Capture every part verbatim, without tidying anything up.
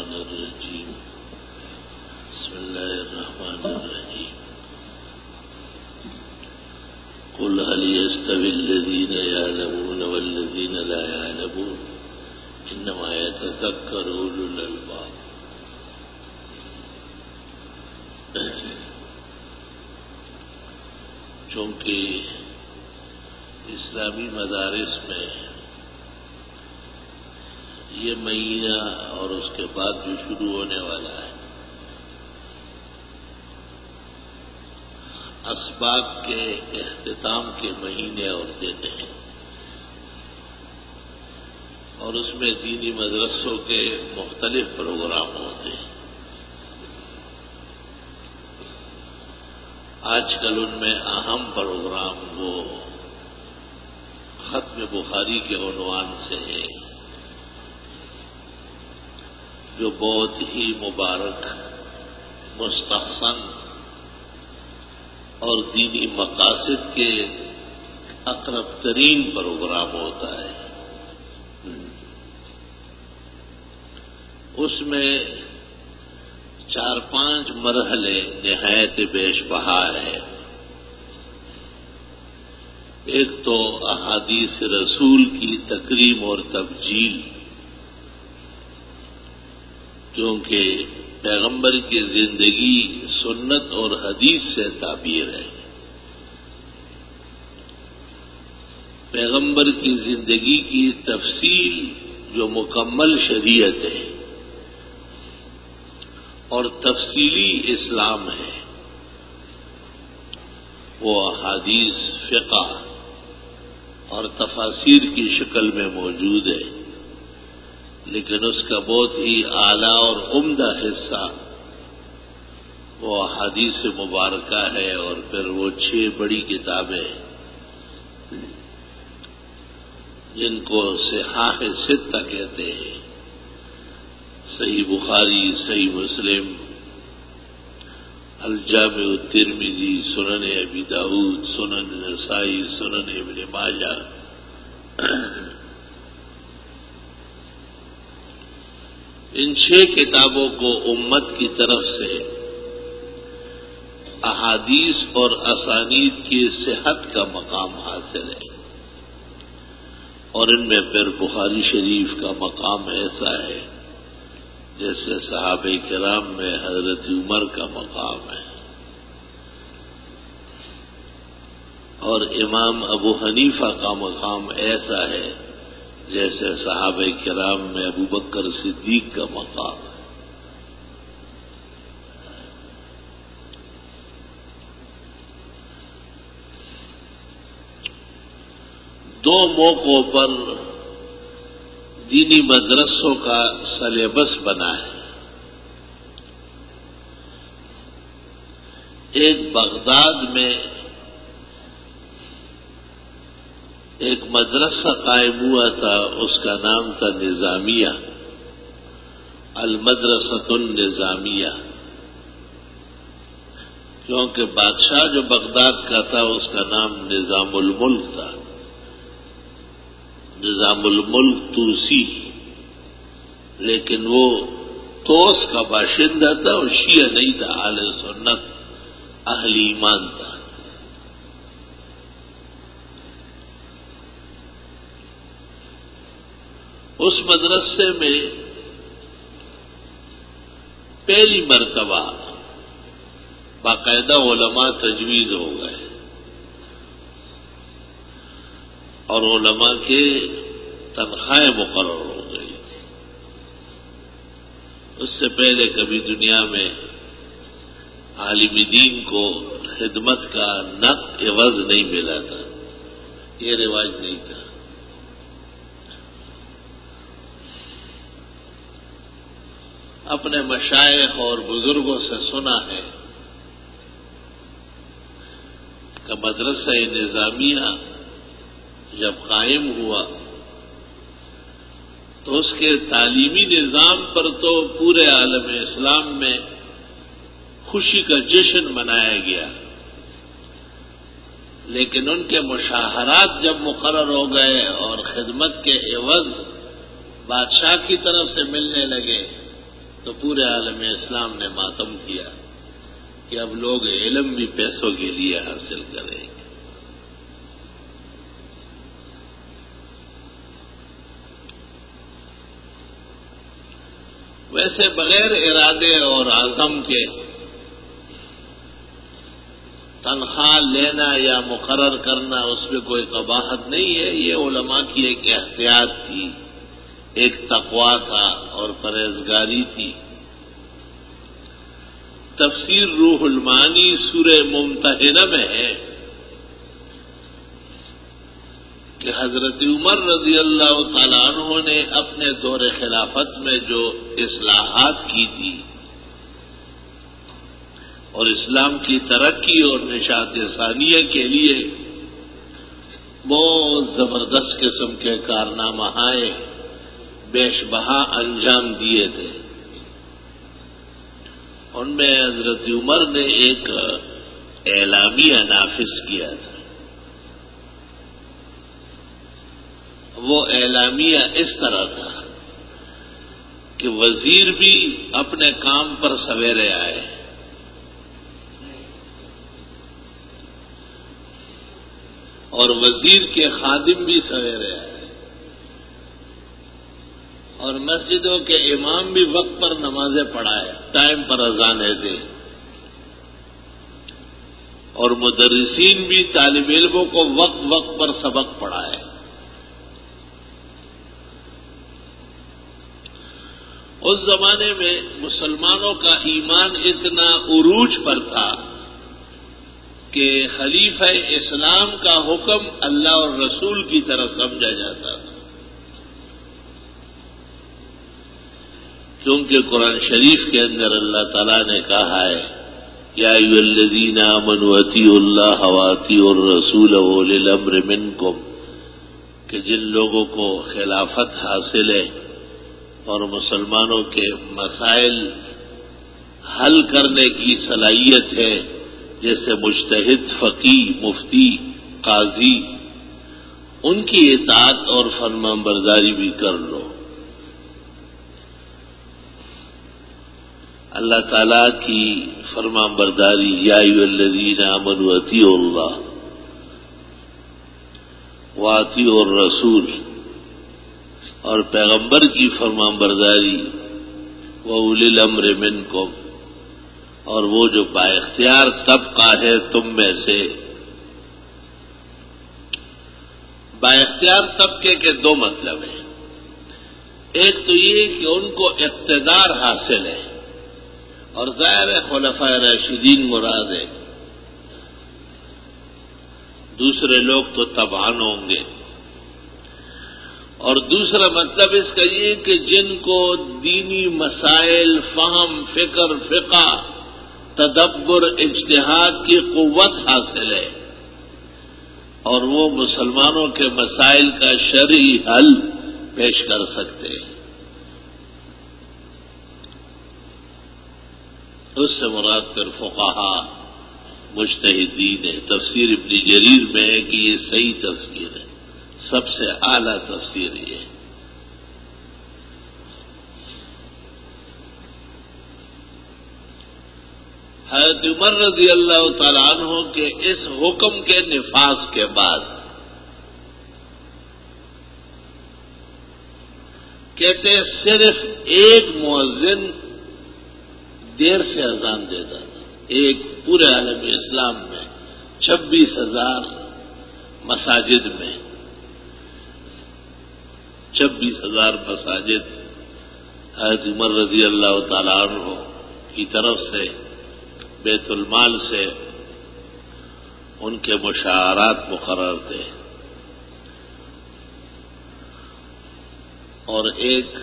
الشيطان الرجيم بسم الله الرحمن الرحيم قل هل يستوي الذين يعلمون والذين لا يعلمون إنما يتذكر أولو الألباب. چونکہ اسلامی مدارس میں یہ مہینہ اور اس کے بعد جو شروع ہونے والا ہے اسباق کے اختتام کے مہینے اور دن ہیں، اور اس میں دینی مدرسوں کے مختلف پروگرام ہوتے ہیں. آج کل ان میں اہم پروگرام وہ ختم بخاری کے عنوان سے ہے، جو بہت ہی مبارک، مستحسن اور دینی مقاصد کے اقرب ترین پروگرام ہوتا ہے. اس میں چار پانچ مرحلے نہایت بیش بہار ہے. ایک تو احادیث رسول کی تکریم اور تبجیل، کیونکہ پیغمبر کی زندگی سنت اور حدیث سے تعبیر ہے. پیغمبر کی زندگی کی تفصیل جو مکمل شریعت ہے اور تفصیلی اسلام ہے، وہ احادیث فقہ اور تفاسیر کی شکل میں موجود ہے، لیکن اس کا بہت ہی اعلیٰ اور عمدہ حصہ وہ احادیث مبارکہ ہے. اور پھر وہ چھ بڑی کتابیں جن کو صحاح ستہ کہتے ہیں، صحیح بخاری، صحیح مسلم، الجامع الترمذی، سنن ابی داؤد، سنن نسائی، سنن ابن ماجہ. ان چھ کتابوں کو امت کی طرف سے احادیث اور اسانید کی صحت کا مقام حاصل ہے، اور ان میں پھر بخاری شریف کا مقام ایسا ہے جیسے صحابہ کرام میں حضرت عمر کا مقام ہے، اور امام ابو حنیفہ کا مقام ایسا ہے جیسے صحابہ کرام میں ابو بکر صدیق کا مقام ہے. دو موقعوں پر دینی مدرسوں کا سلیبس بنا ہے. ایک بغداد میں ایک مدرسہ قائم ہوا تھا، اس کا نام تھا نظامیہ، المدرسۃ النظامیہ، کیونکہ بادشاہ جو بغداد کا تھا اس کا نام نظام الملک تھا، نظام الملک توسی، لیکن وہ توس کا باشندہ تھا اور شیعہ نہیں تھا، اہل سنت اہل ایمان تھا. اس مدرسے میں پہلی مرتبہ باقاعدہ علماء تجویز ہو گئے، اور علماء کے تنخواہیں مقرر ہو گئی. اس سے پہلے کبھی دنیا میں عالم دین کو خدمت کا نقد عوض نہیں ملا تھا، یہ رواج نہیں تھا. اپنے مشائخ اور بزرگوں سے سنا ہے کہ مدرسہ نظامیہ جب قائم ہوا تو اس کے تعلیمی نظام پر تو پورے عالم اسلام میں خوشی کا جشن منایا گیا، لیکن ان کے مشاہرات جب مقرر ہو گئے اور خدمت کے عوض بادشاہ کی طرف سے ملنے لگے تو پورے عالم اسلام نے ماتم کیا کہ اب لوگ علم بھی پیسوں کے لیے حاصل کریں گے۔ ویسے بغیر ارادے اور عزم کے تنخواہ لینا یا مقرر کرنا اس میں کوئی قباحت نہیں ہے، یہ علماء کی ایک احتیاط تھی، ایک تقویٰ تھا اور پرہیزگاری تھی۔ تفسیر روح المعانی سورہ ممتحنہ میں ہے کہ حضرت عمر رضی اللہ تعالیٰ عنہ نے اپنے دور خلافت میں جو اصلاحات کی تھی اور اسلام کی ترقی اور نشاط ثانیہ کے لیے بہت زبردست قسم کے کارنامہ بیش بہا انجام دیے تھے۔ ان میں حضرت عمر نے ایک اعلامیہ نافذ کیا تھا۔ وہ اعلامیہ اس طرح تھا کہ وزیر بھی اپنے کام پر سویرے آئے اور وزیر کے خادم بھی سویرے آئے اور مسجدوں کے امام بھی وقت پر نمازیں پڑھائے، ٹائم پر اذانیں دے، اور مدرسین بھی طالب علموں کو وقت وقت پر سبق پڑھائے۔ اس زمانے میں مسلمانوں کا ایمان اتنا عروج پر تھا کہ خلیفہ اسلام کا حکم اللہ اور رسول کی طرح سمجھا جاتا تھا، کیونکہ قرآن شریف کے اندر اللہ تعالیٰ نے کہا ہے یا ایھا الذین آمنوا اطیعوا اللہ واطیعوا الرسول واولی الامر منکم، کہ جن لوگوں کو خلافت حاصل ہے اور مسلمانوں کے مسائل حل کرنے کی صلاحیت ہے، جیسے مجتہد، فقیہ، مفتی، قاضی، ان کی اطاعت اور فرمانبرداری بھی کر لو۔ اللہ تعالیٰ کی فرمانبرداری یا ایھا الذین آمنوا اطیعوا اللہ واطیعوا الرسول، اور پیغمبر کی فرمانبرداری واولی الامر منکم، اور وہ جو با اختیار طبقہ ہے تم میں سے۔ با اختیار طبقے کے دو مطلب ہیں، ایک تو یہ کہ ان کو اقتدار حاصل ہے، اور ظاہر خلفائے راشدین مراد ہے، دوسرے لوگ تو تبعان ہوں گے۔ اور دوسرا مطلب اس کا یہ کہ جن کو دینی مسائل، فہم، فکر، فقہ، تدبر، اجتہاد کی قوت حاصل ہے اور وہ مسلمانوں کے مسائل کا شرعی حل پیش کر سکتے ہیں۔ اس سے مراد پھر فقہا، مجتہدین ہے۔ تفسیر ابن جریر میں ہے کہ یہ صحیح تفسیر ہے، سب سے اعلیٰ تفسیر یہ۔ حضرت عمر رضی اللہ تعالیٰ عنہ کے اس حکم کے نفاذ کے بعد کہتے صرف ایک مؤذن دیر سے اذان دیتا تھا، ایک پورے عالم اسلام میں چھبیس ہزار مساجد میں چھبیس ہزار مساجد حضرت عمر رضی اللہ تعالیٰ عنہ کی طرف سے بیت المال سے ان کے مشاعرات مقرر تھے، اور ایک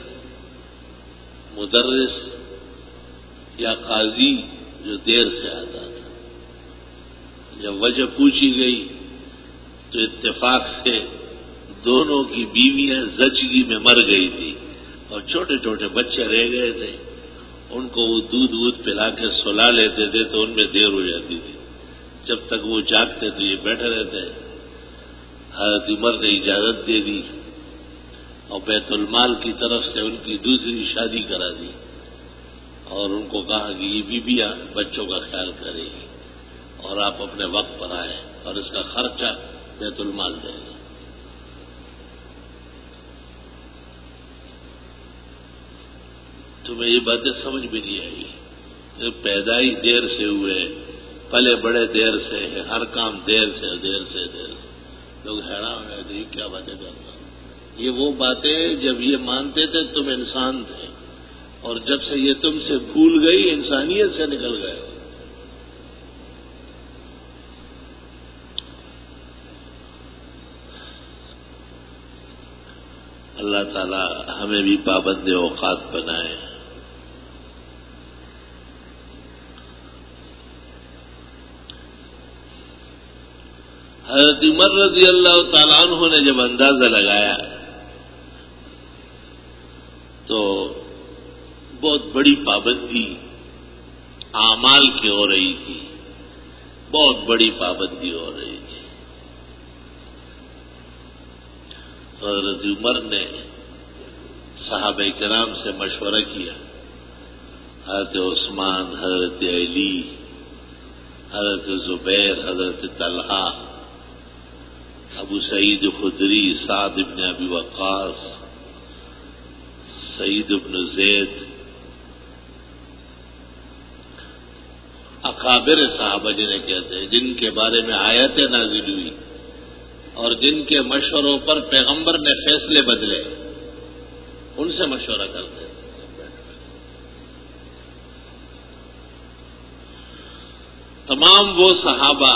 مدرس یا قاضی جو دیر سے آتا تھا۔ جب وجہ پوچھی گئی تو اتفاق سے دونوں کی بیویاں زچگی میں مر گئی تھی اور چھوٹے چھوٹے بچے رہ گئے تھے، ان کو وہ دودھ وودھ پلا کے سلا لیتے تھے تو ان میں دیر ہو جاتی تھی، جب تک وہ جاگتے تو یہ بیٹھے رہتے۔ حضرت عمر نے اجازت دے دی اور بیت المال کی طرف سے ان کی دوسری شادی کرا دی، اور ان کو کہا کہ یہ بیویاں بچوں کا خیال کرے گی اور آپ اپنے وقت پر آئیں اور اس کا خرچہ بیت المال دیں گے. تمہیں یہ باتیں سمجھ بھی نہیں آئی. پیدائی دیر سے ہوئے، پلے بڑے دیر سے، ہر کام دیر سے دیر سے دیر سے. لوگ حیران ہو گئے کہ یہ کیا باتیں کرتا. یہ وہ باتیں جب یہ مانتے تھے تم انسان تھے، اور جب سے یہ تم سے بھول گئی انسانیت سے نکل گئے. اللہ تعالی ہمیں بھی پابند اوقات بنائے. حضرت عمر رضی اللہ تعالیٰ عنہ نے جب اندازہ لگایا تو بہت بڑی پابندی اعمال کی ہو رہی تھی، بہت بڑی پابندی ہو رہی تھی. تو حضرت عمر نے صحابہ کرام سے مشورہ کیا. حضرت عثمان، حضرت علی، حضرت زبیر، حضرت طلحہ، ابو سعید خدری، سعد بن ابی وقاص، سعید بن زید، اکابر صحابہ جنہیں کہتے ہیں، جن کے بارے میں آیتیں نازل ہوئی اور جن کے مشوروں پر پیغمبر نے فیصلے بدلے، ان سے مشورہ کرتے ہیں. تمام وہ صحابہ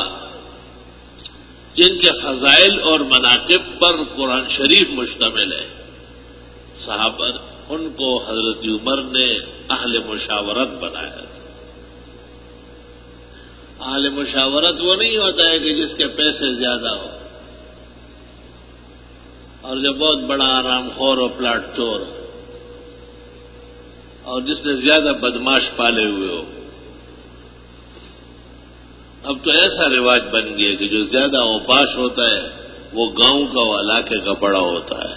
جن کے فضائل اور مناقب پر قرآن شریف مشتمل ہے، صحابہ ان کو حضرت عمر نے اہل مشاورت بنایا. اہل مشاورت وہ نہیں ہوتا ہے کہ جس کے پیسے زیادہ ہو اور جو بہت بڑا آرام خور اور پلاٹ چور ہو اور جس نے زیادہ بدماش پالے ہوئے ہو. اب تو ایسا رواج بن گیا کہ جو زیادہ اوپاش ہوتا ہے وہ گاؤں کا و علاقے کا بڑا ہوتا ہے.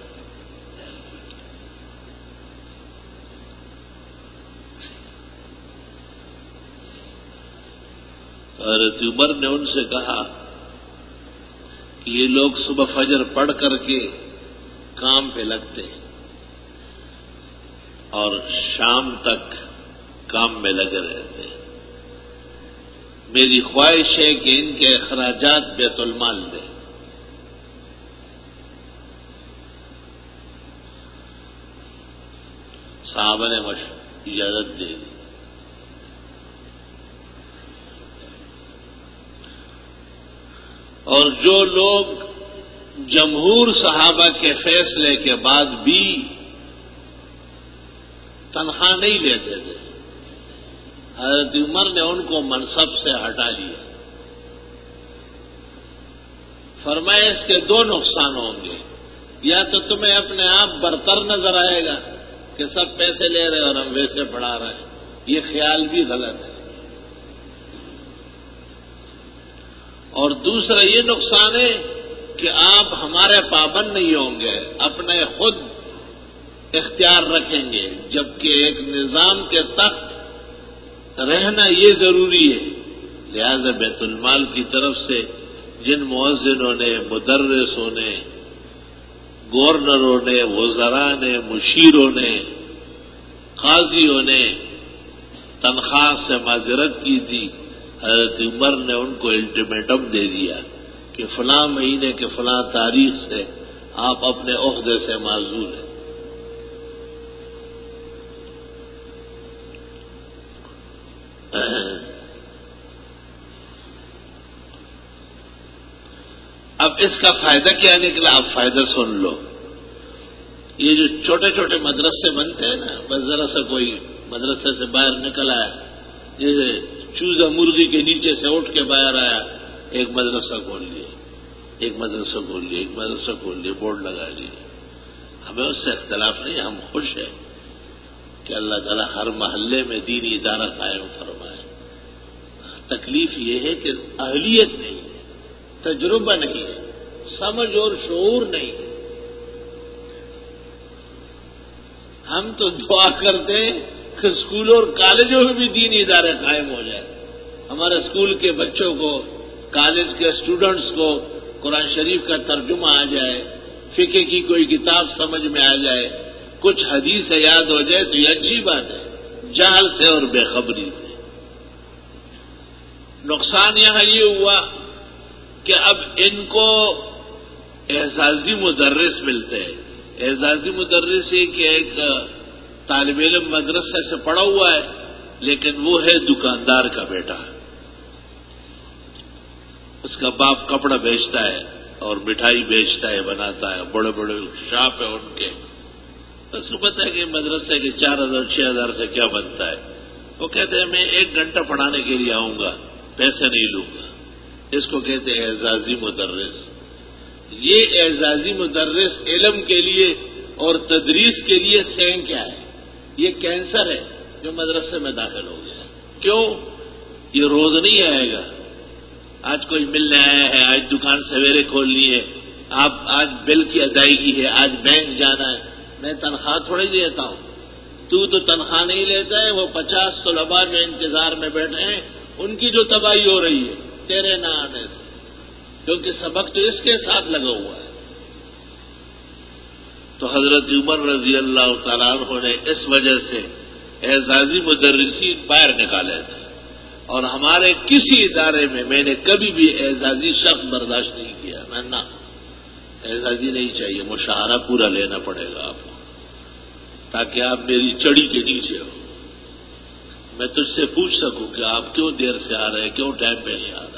حضرت عمر نے ان سے کہا کہ یہ لوگ صبح فجر پڑھ کر کے کام پہ لگتے ہیں اور شام تک کام میں لگے رہتے ہیں. میری خواہش ہے کہ ان کے اخراجات بیت المال دیں. صحابہ نے اجازت دے دی. اور جو لوگ جمہور صحابہ کے فیصلے کے بعد بھی تنخواہ نہیں لیتے تھے، حضرت عمر نے ان کو منصب سے ہٹا لیا. فرمایا اس کے دو نقصان ہوں گے، یا تو تمہیں اپنے آپ برتر نظر آئے گا کہ سب پیسے لے رہے اور ہم ویسے پڑھا رہے ہیں، یہ خیال بھی غلط ہے. اور دوسرا یہ نقصان ہے کہ آپ ہمارے پابند نہیں ہوں گے، اپنے خود اختیار رکھیں گے، جبکہ ایک نظام کے تحت رہنا یہ ضروری ہے. لہذا بیت المال کی طرف سے جن مؤذنوں نے، مدرسوں نے، گورنروں نے، وزراء نے، مشیروں نے، قاضیوں نے تنخواہ سے معذرت کی تھی، حضرت عمر نے ان کو الٹیمیٹم دے دیا کہ فلاں مہینے کے فلاں تاریخ سے آپ اپنے عہدے سے معزول ہیں. اب اس کا فائدہ کیا نکلا؟ آپ فائدہ سن لو. یہ جو چھوٹے چھوٹے مدرسے بنتے ہیں نا، بس ذرا سا کوئی مدرسے سے باہر نکل آیا، جیسے چوزا مرغی کے نیچے سے اٹھ کے باہر آیا، ایک مدرسہ کھول لیے، ایک مدرسہ کھول لیے، ایک مدرسہ کھول لیے، بورڈ لگا لیے. ہمیں اس سے اختلاف نہیں، ہم خوش ہیں کہ اللہ تعالیٰ ہر محلے میں دینی ادارہ قائم فرمائے. تکلیف یہ ہے کہ اہلیت نہیں ہے، تجربہ نہیں ہے، سمجھ اور شعور نہیں ہے. ہم تو دعا کرتے ہیں کہ اسکولوں اور کالجوں میں بھی دینی ادارے قائم ہو جائیں. ہمارے اسکول کے بچوں کو، کالج کے اسٹوڈنٹس کو قرآن شریف کا ترجمہ آ جائے، فقہ کی کوئی کتاب سمجھ میں آ جائے، کچھ حدیث یاد ہو جائے تو یہ اچھی بات ہے، جہل سے اور بے خبری سے. نقصان یہاں یہ ہوا کہ اب ان کو اعزازی مدرس ملتے ہیں. اعزازی مدرس یہ کہ ایک طالب علم مدرسے سے پڑھا ہوا ہے لیکن وہ ہے دکاندار کا بیٹا، اس کا باپ کپڑا بیچتا ہے اور مٹھائی بیچتا ہے، بناتا ہے، بڑے بڑے شاپ ہے ان کے. اس کو پتا ہے کہ مدرسے کے چار ہزار چھ ہزار سے کیا بنتا ہے. وہ کہتے ہیں میں ایک گھنٹہ پڑھانے کے لیے آؤں گا، پیسے نہیں لوں گا. اس کو کہتے ہیں اعزازی مدرس. یہ اعزازی مدرس علم کے لیے اور تدریس کے لیے سین کیا ہے؟ یہ کینسر ہے جو مدرسے میں داخل ہو گیا. کیوں؟ یہ روز نہیں آئے گا. آج کوئی ملنے آیا ہے، آج دکان سویرے کھولنی ہے، آپ آج بل کی ادائیگی ہے، آج بینک جانا ہے. میں تنخواہ تھوڑی دیتا ہوں. تو تو تنخواہ نہیں لیتا ہے. وہ پچاس طلباء میں انتظار میں بیٹھے ہیں، ان کی جو تباہی ہو رہی ہے تیرے نہ آنے سے، کیونکہ سبق تو اس کے ساتھ لگا ہوا ہے. تو حضرت عمر رضی اللہ تعالیٰ عنہ نے اس وجہ سے اعزازی مدرسین باہر نکالے تھے. اور ہمارے کسی ادارے میں میں نے کبھی بھی اعزازی شخص برداشت نہیں کیا. میں نہ اعزازی نہیں چاہیے، مشاہرہ پورا لینا پڑے گا آپ کو تاکہ آپ میری چڑی کے نیچے ہو، میں تجھ سے پوچھ سکوں کہ آپ کیوں دیر سے آ رہے ہیں، کیوں ٹائم پہ نہیں آ رہا.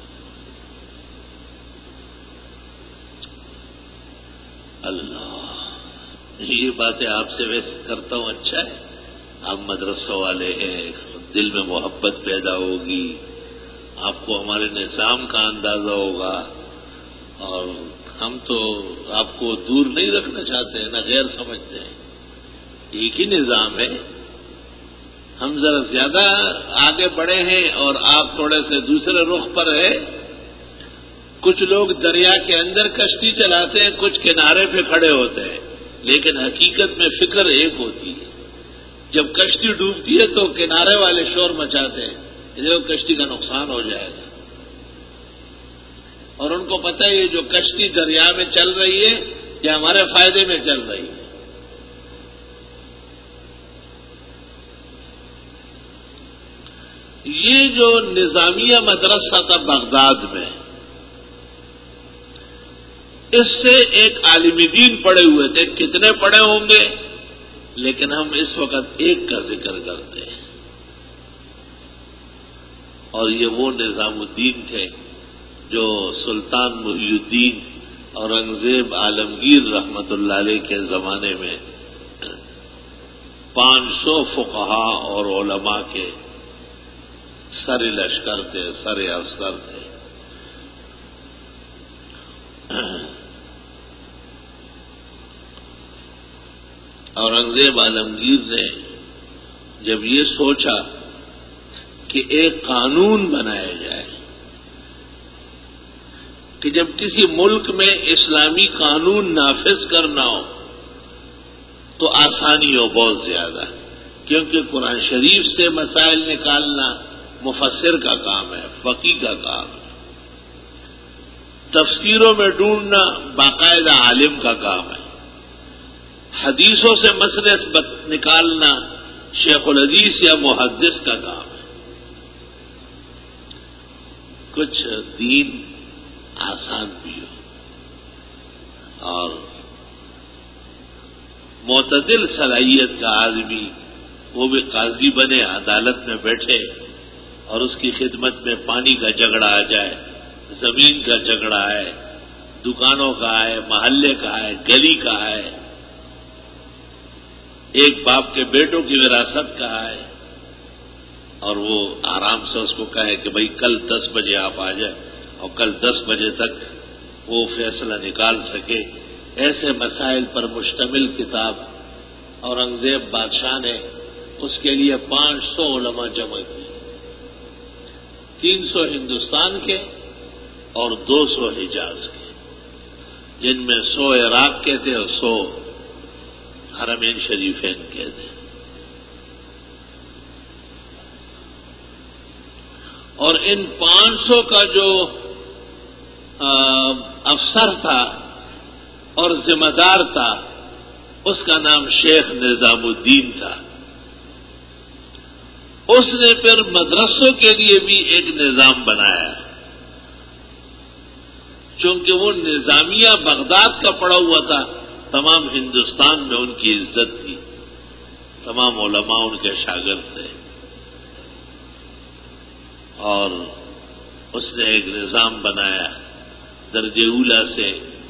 اللہ، یہ باتیں آپ سے ویسے کرتا ہوں، اچھا ہے آپ مدرسوں والے ہیں، دل میں محبت پیدا ہوگی، آپ کو ہمارے نظام کا اندازہ ہوگا. اور ہم تو آپ کو دور نہیں رکھنا چاہتے ہیں، نہ غیر سمجھتے ہیں. ایک ہی نظام ہے. ہم ذرا زیادہ آگے بڑھے ہیں اور آپ تھوڑے سے دوسرے رخ پر ہیں. کچھ لوگ دریا کے اندر کشتی چلاتے ہیں، کچھ کنارے پہ کھڑے ہوتے ہیں، لیکن حقیقت میں فکر ایک ہوتی ہے. جب کشتی ڈوبتی ہے تو کنارے والے شور مچاتے ہیں، جو کشتی کا نقصان ہو جائے گا. اور ان کو پتہ ہے یہ جو کشتی دریا میں چل رہی ہے یہ ہمارے فائدے میں چل رہی ہے. یہ جو نظامیہ مدرسہ تھا بغداد میں، اس سے ایک عالم دین پڑے ہوئے تھے. کتنے پڑے ہوں گے، لیکن ہم اس وقت ایک کا ذکر کرتے ہیں. اور یہ وہ نظام الدین تھے جو سلطان محی الدین اورنگزیب عالمگیر رحمت اللہ علیہ کے زمانے میں پانچ سو فقہا اور علماء کے سر لشکر تھے، سر افسر تھے. اورنگزیب عالمگیر نے جب یہ سوچا کہ ایک قانون بنایا جائے کہ جب کسی ملک میں اسلامی قانون نافذ کرنا ہو تو آسانی ہو بہت زیادہ، کیونکہ قرآن شریف سے مسائل نکالنا مفسر کا کام ہے، فقیہ کا کام ہے. تفسیروں میں ڈھونڈنا باقاعدہ عالم کا کام ہے. حدیثوں سے مسئلے نکالنا شیخ الحدیث یا محدث کا کام ہے. کچھ دین آسان بھی ہو اور معتدل صلاحیت کا آدمی وہ بھی قاضی بنے، عدالت میں بیٹھے اور اس کی خدمت میں پانی کا جھگڑا آ جائے، زمین کا جھگڑا ہے، دکانوں کا ہے، محلے کا ہے، گلی کا ہے، ایک باپ کے بیٹوں کی وراثت کا ہے، اور وہ آرام سے اس کو کہے کہ بھائی کل دس بجے آپ آ جائیں اور کل دس بجے تک وہ فیصلہ نکال سکے. ایسے مسائل پر مشتمل کتاب اورنگزیب بادشاہ نے اس کے لیے پانچ سو علماء جمع کی، تین سو ہندوستان کے اور دو سو حجاز کے، جن میں سو عراق کے تھے اور سو حرمین شریفین کے تھے. ان پانچ سو کا جو افسر تھا اور ذمہ دار تھا اس کا نام شیخ نظام الدین تھا. اس نے پھر مدرسوں کے لیے بھی ایک نظام بنایا. چونکہ وہ نظامیہ بغداد کا پڑا ہوا تھا، تمام ہندوستان میں ان کی عزت تھی، تمام علماء ان کے شاگرد تھے. اور اس نے ایک نظام بنایا درجہ اولی سے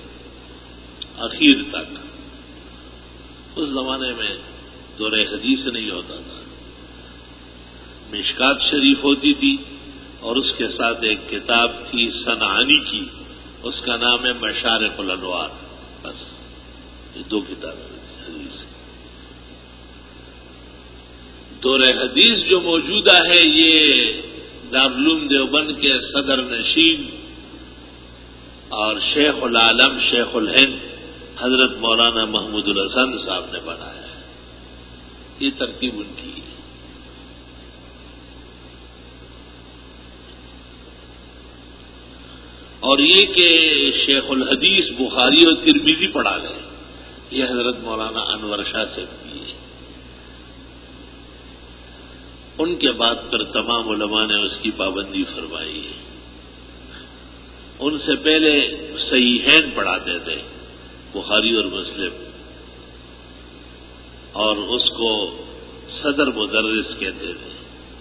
اخیر تک. اس زمانے میں دور حدیث نہیں ہوتا تھا، مشکات شریف ہوتی تھی اور اس کے ساتھ ایک کتاب تھی صنعانی کی، اس کا نام ہے مشارق الانوار. بس یہ دو کتابیں حدیث. دور حدیث جو موجودہ ہے یہ دارالعلوم دیوبند کے صدر نشین اور شیخ العالم شیخ الہند حضرت مولانا محمود الحسن صاحب نے بنایا ہے. یہ ترتیب ان کی ہے. اور یہ کہ شیخ الحدیث بخاری اور ترمذی پڑھا گئے، یہ حضرت مولانا انور شاہ سے بھی ہے. ان کے بعد پھر تمام علماء نے اس کی پابندی فرمائی ہے. ان سے پہلے صحیحین پڑھاتے تھے، بخاری اور مسلم، اور اس کو صدر مدرس کہتے تھے.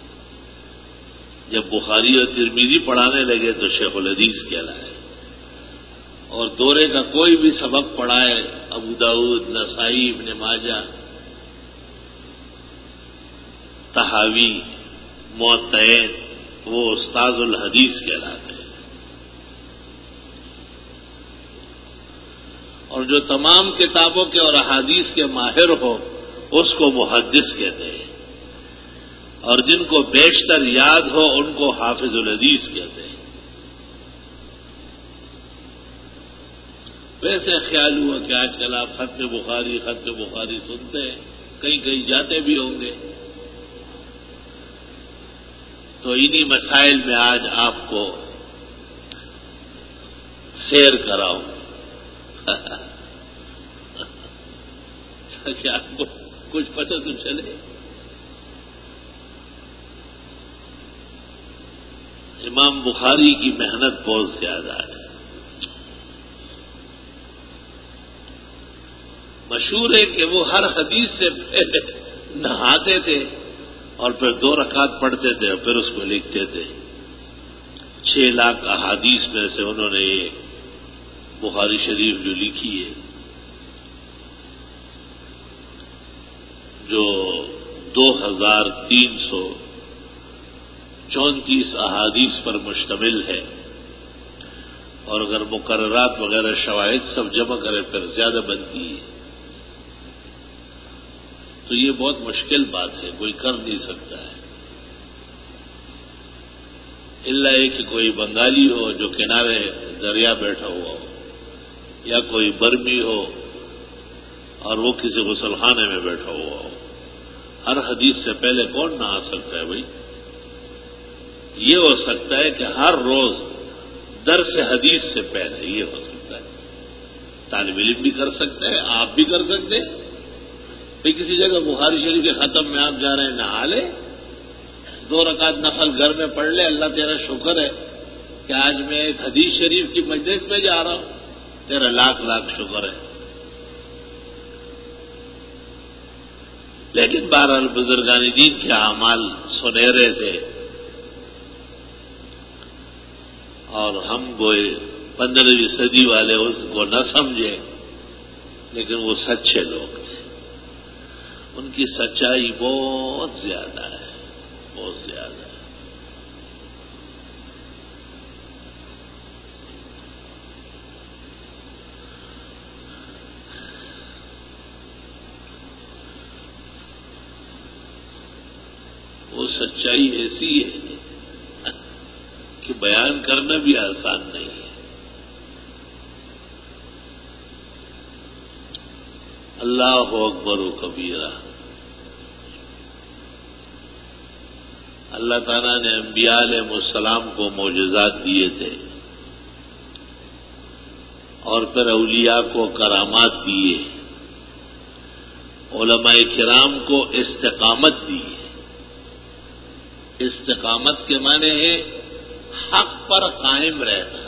جب بخاری اور ترمذی پڑھانے لگے تو شیخ الحدیث کہلائے. اور دورے کا کوئی بھی سبق پڑھائے، ابو داؤد، نسائی، ابن ماجہ، طحاوی، موطئ، وہ استاذ الحدیث کہلاتے ہیں. اور جو تمام کتابوں کے اور احادیث کے ماہر ہو اس کو محدث کہتے ہیں، اور جن کو بیشتر یاد ہو ان کو حافظ الحدیث کہتے ہیں. ویسے خیال ہوا کہ آج کل آپ ختم بخاری ختم بخاری سنتے ہیں، کہیں کہیں جاتے بھی ہوں گے، تو انہی مسائل میں آج آپ کو سیر کراؤں کہ آپ کو کچھ پتہ تو چلے. امام بخاری کی محنت بہت زیادہ ہے. مشہور ہے کہ وہ ہر حدیث سے پہلے نہاتے تھے اور پھر دو رکعت پڑھتے تھے اور پھر اس کو لکھتے تھے. چھ لاکھ احادیث میں سے انہوں نے یہ بخاری شریف جو لکھی ہے، جو دو ہزار تین سو چونتیس احادیث پر مشتمل ہے، اور اگر مقررات وغیرہ شواہد سب جمع کرے پھر زیادہ بنتی ہے. تو یہ بہت مشکل بات ہے، کوئی کر نہیں سکتا ہے، الا یہ کہ کوئی بنگالی ہو جو کنارے دریا بیٹھا ہوا ہو، یا کوئی برمی ہو اور وہ کسی غسل خانے میں بیٹھا ہوا ہو. ہر حدیث سے پہلے کون نہ آ سکتا ہے بھائی؟ یہ ہو سکتا ہے کہ ہر روز درس حدیث سے پہلے، یہ ہو سکتا ہے. طالب علم بھی کر سکتا ہے، آپ بھی کر سکتے ہیں. بھائی کسی جگہ بخاری شریف کے ختم میں آپ جا رہے ہیں، نہا لے، دو رکعت نفل گھر میں پڑھ لے. اللہ تیرا شکر ہے کہ آج میں ایک حدیث شریف کی مجلس میں جا رہا ہوں، تیرا لاکھ لاکھ شکر ہے. لیکن بہرحال بزرگان دین کے اعمال سنہرے تھے، اور ہم وہ پندرہویں صدی والے اس کو نہ سمجھے، لیکن وہ سچے لوگ تھے. ان کی سچائی بہت زیادہ ہے، بہت زیادہ ہے. وہ سچائی ایسی ہے کہ بیان کرنا بھی آسان نہیں ہے. اللہ اکبر و کبیرہ. اللہ تعالیٰ نے انبیاء علیہ السلام کو معجزات دیے تھے اور پھر اولیاء کو کرامات دیے، علماء کرام کو استقامت دی۔ استقامت کے معنی ہے حق پر قائم رہنا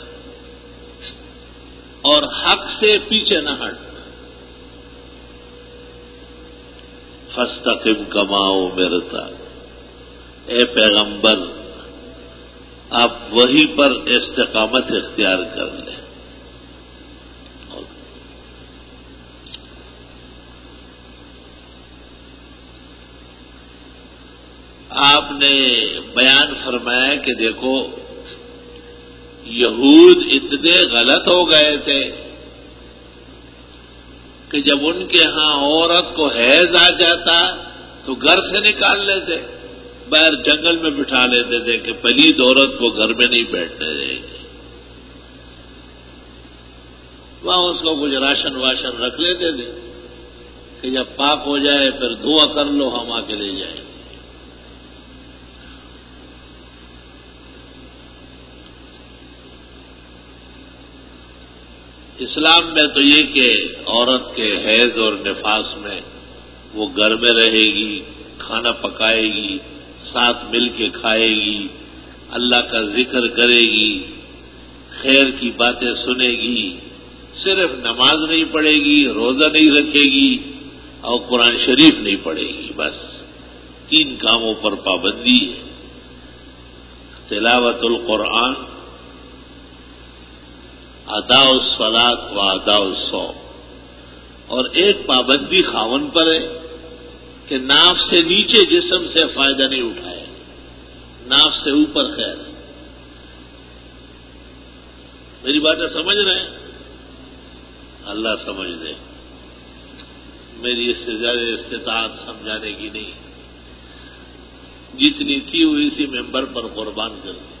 اور حق سے پیچھے نہ ہٹنا۔ فاستقم کما امرت، اے پیغمبر آپ وہی پر استقامت اختیار کر لیں۔ آپ نے بیان فرمایا کہ دیکھو یہود اتنے غلط ہو گئے تھے کہ جب ان کے ہاں عورت کو حیض آ جاتا تو گھر سے نکال لیتے، باہر جنگل میں بٹھا لیتے تھے کہ پلید عورت کو گھر میں نہیں بیٹھنے دیں گے، وہاں اس کو کچھ راشن واشن رکھ لیتے تھے کہ جب پاک ہو جائے پھر دعا کر لو ہم آ کے لے جائیں گے۔ اسلام میں تو یہ کہ عورت کے حیض اور نفاس میں وہ گھر میں رہے گی، کھانا پکائے گی، ساتھ مل کے کھائے گی، اللہ کا ذکر کرے گی، خیر کی باتیں سنے گی، صرف نماز نہیں پڑھے گی، روزہ نہیں رکھے گی اور قرآن شریف نہیں پڑھے گی، بس تین کاموں پر پابندی ہے، تلاوت القرآن، ادا الصلاۃ و ادا الصوم، اور ایک پابندی خاون پر ہے کہ ناف سے نیچے جسم سے فائدہ نہیں اٹھائے، ناف سے اوپر خیر ہے۔ میری باتیں سمجھ رہے ہیں؟ اللہ سمجھ دے، میری اس سے زیادہ استطاعت سمجھانے کی نہیں، جتنی تھی وہ اسی ممبر پر قربان کر دی۔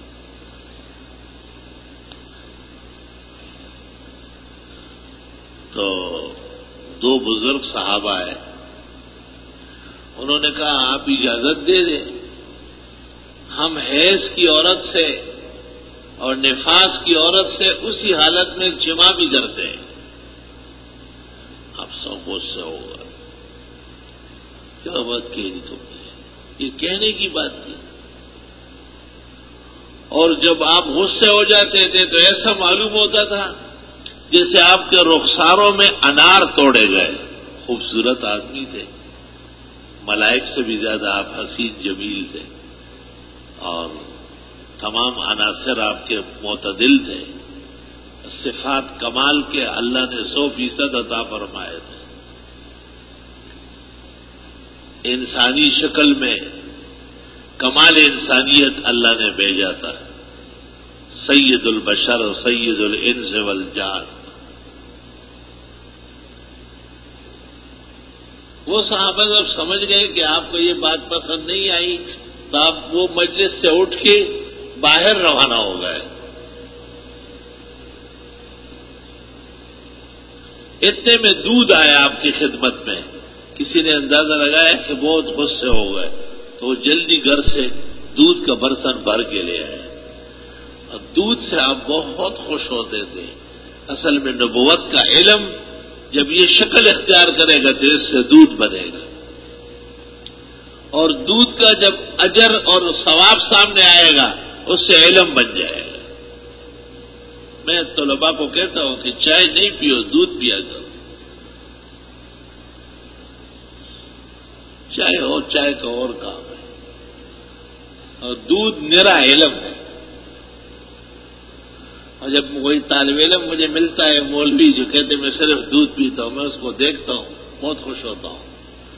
تو دو بزرگ صحابہ ہیں، انہوں نے کہا آپ اجازت دے دیں، ہم حیض کی عورت سے اور نفاس کی عورت سے اسی حالت میں جمع بھی کرتے ہیں۔ آپ سب غصے ہوگا، کیا بات کہی تم نے؟ یہ کہنے کی بات تھی، اور جب آپ غصے ہو جاتے تھے تو ایسا معلوم ہوتا تھا جیسے آپ کے رخساروں میں انار توڑے گئے۔ خوبصورت آدمی تھے، ملائک سے بھی زیادہ آپ حسین جمیل تھے، اور تمام عناصر آپ کے معتدل تھے، صفات کمال کے اللہ نے سو فیصد عطا فرمائے تھے۔ انسانی شکل میں کمال انسانیت اللہ نے بھیجا تھا، سید البشر سید الانس والجان۔ وہ صحابہ جب سمجھ گئے کہ آپ کو یہ بات پسند نہیں آئی تو آپ وہ مجلس سے اٹھ کے باہر روانہ ہو گئے۔ اتنے میں دودھ آیا آپ کی خدمت میں، کسی نے اندازہ لگایا کہ بہت غصے ہو گئے تو وہ جلدی گھر سے دودھ کا برتن بھر کے لے آئے، اور دودھ سے آپ بہت خوش ہوتے تھے۔ اصل میں نبوت کا علم جب یہ شکل اختیار کرے گا تو اس سے دودھ بنے گا، اور دودھ کا جب اجر اور ثواب سامنے آئے گا اس سے علم بن جائے گا۔ میں طلباء کو کہتا ہوں کہ چائے نہیں پیو، دودھ پیا کرو، چائے اور چائے کا اور کام ہے، اور دودھ میرا علم ہے۔ اور جب کوئی طالب علم مجھے ملتا ہے مولوی جو کہتے میں صرف دودھ پیتا ہوں، میں اس کو دیکھتا ہوں بہت خوش ہوتا ہوں۔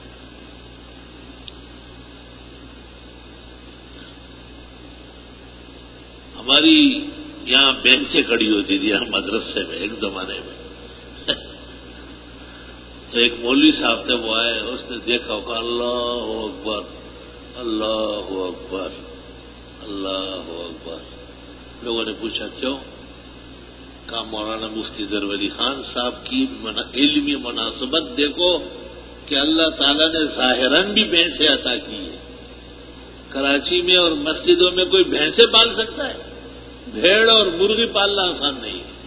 ہماری یہاں بینچیں کھڑی ہوتی تھی ہم مدرسے میں ایک زمانے میں، تو ایک مولوی صاحب تھے، وہ آئے، اس نے دیکھا کہ اللہ اکبر اللہ اکبر اللہ اکبر۔ لوگوں نے پوچھا کیوں؟ کہا مولانا مفتی ظفر علی خان صاحب کی علمی مناسبت دیکھو کہ اللہ تعالیٰ نے ظاہراً بھی بینچیں عطا کی ہے، کراچی میں اور مسجدوں میں کوئی بھینسیں پال سکتا ہے؟ بھیڑ اور مرغی پالنا آسان نہیں ہے۔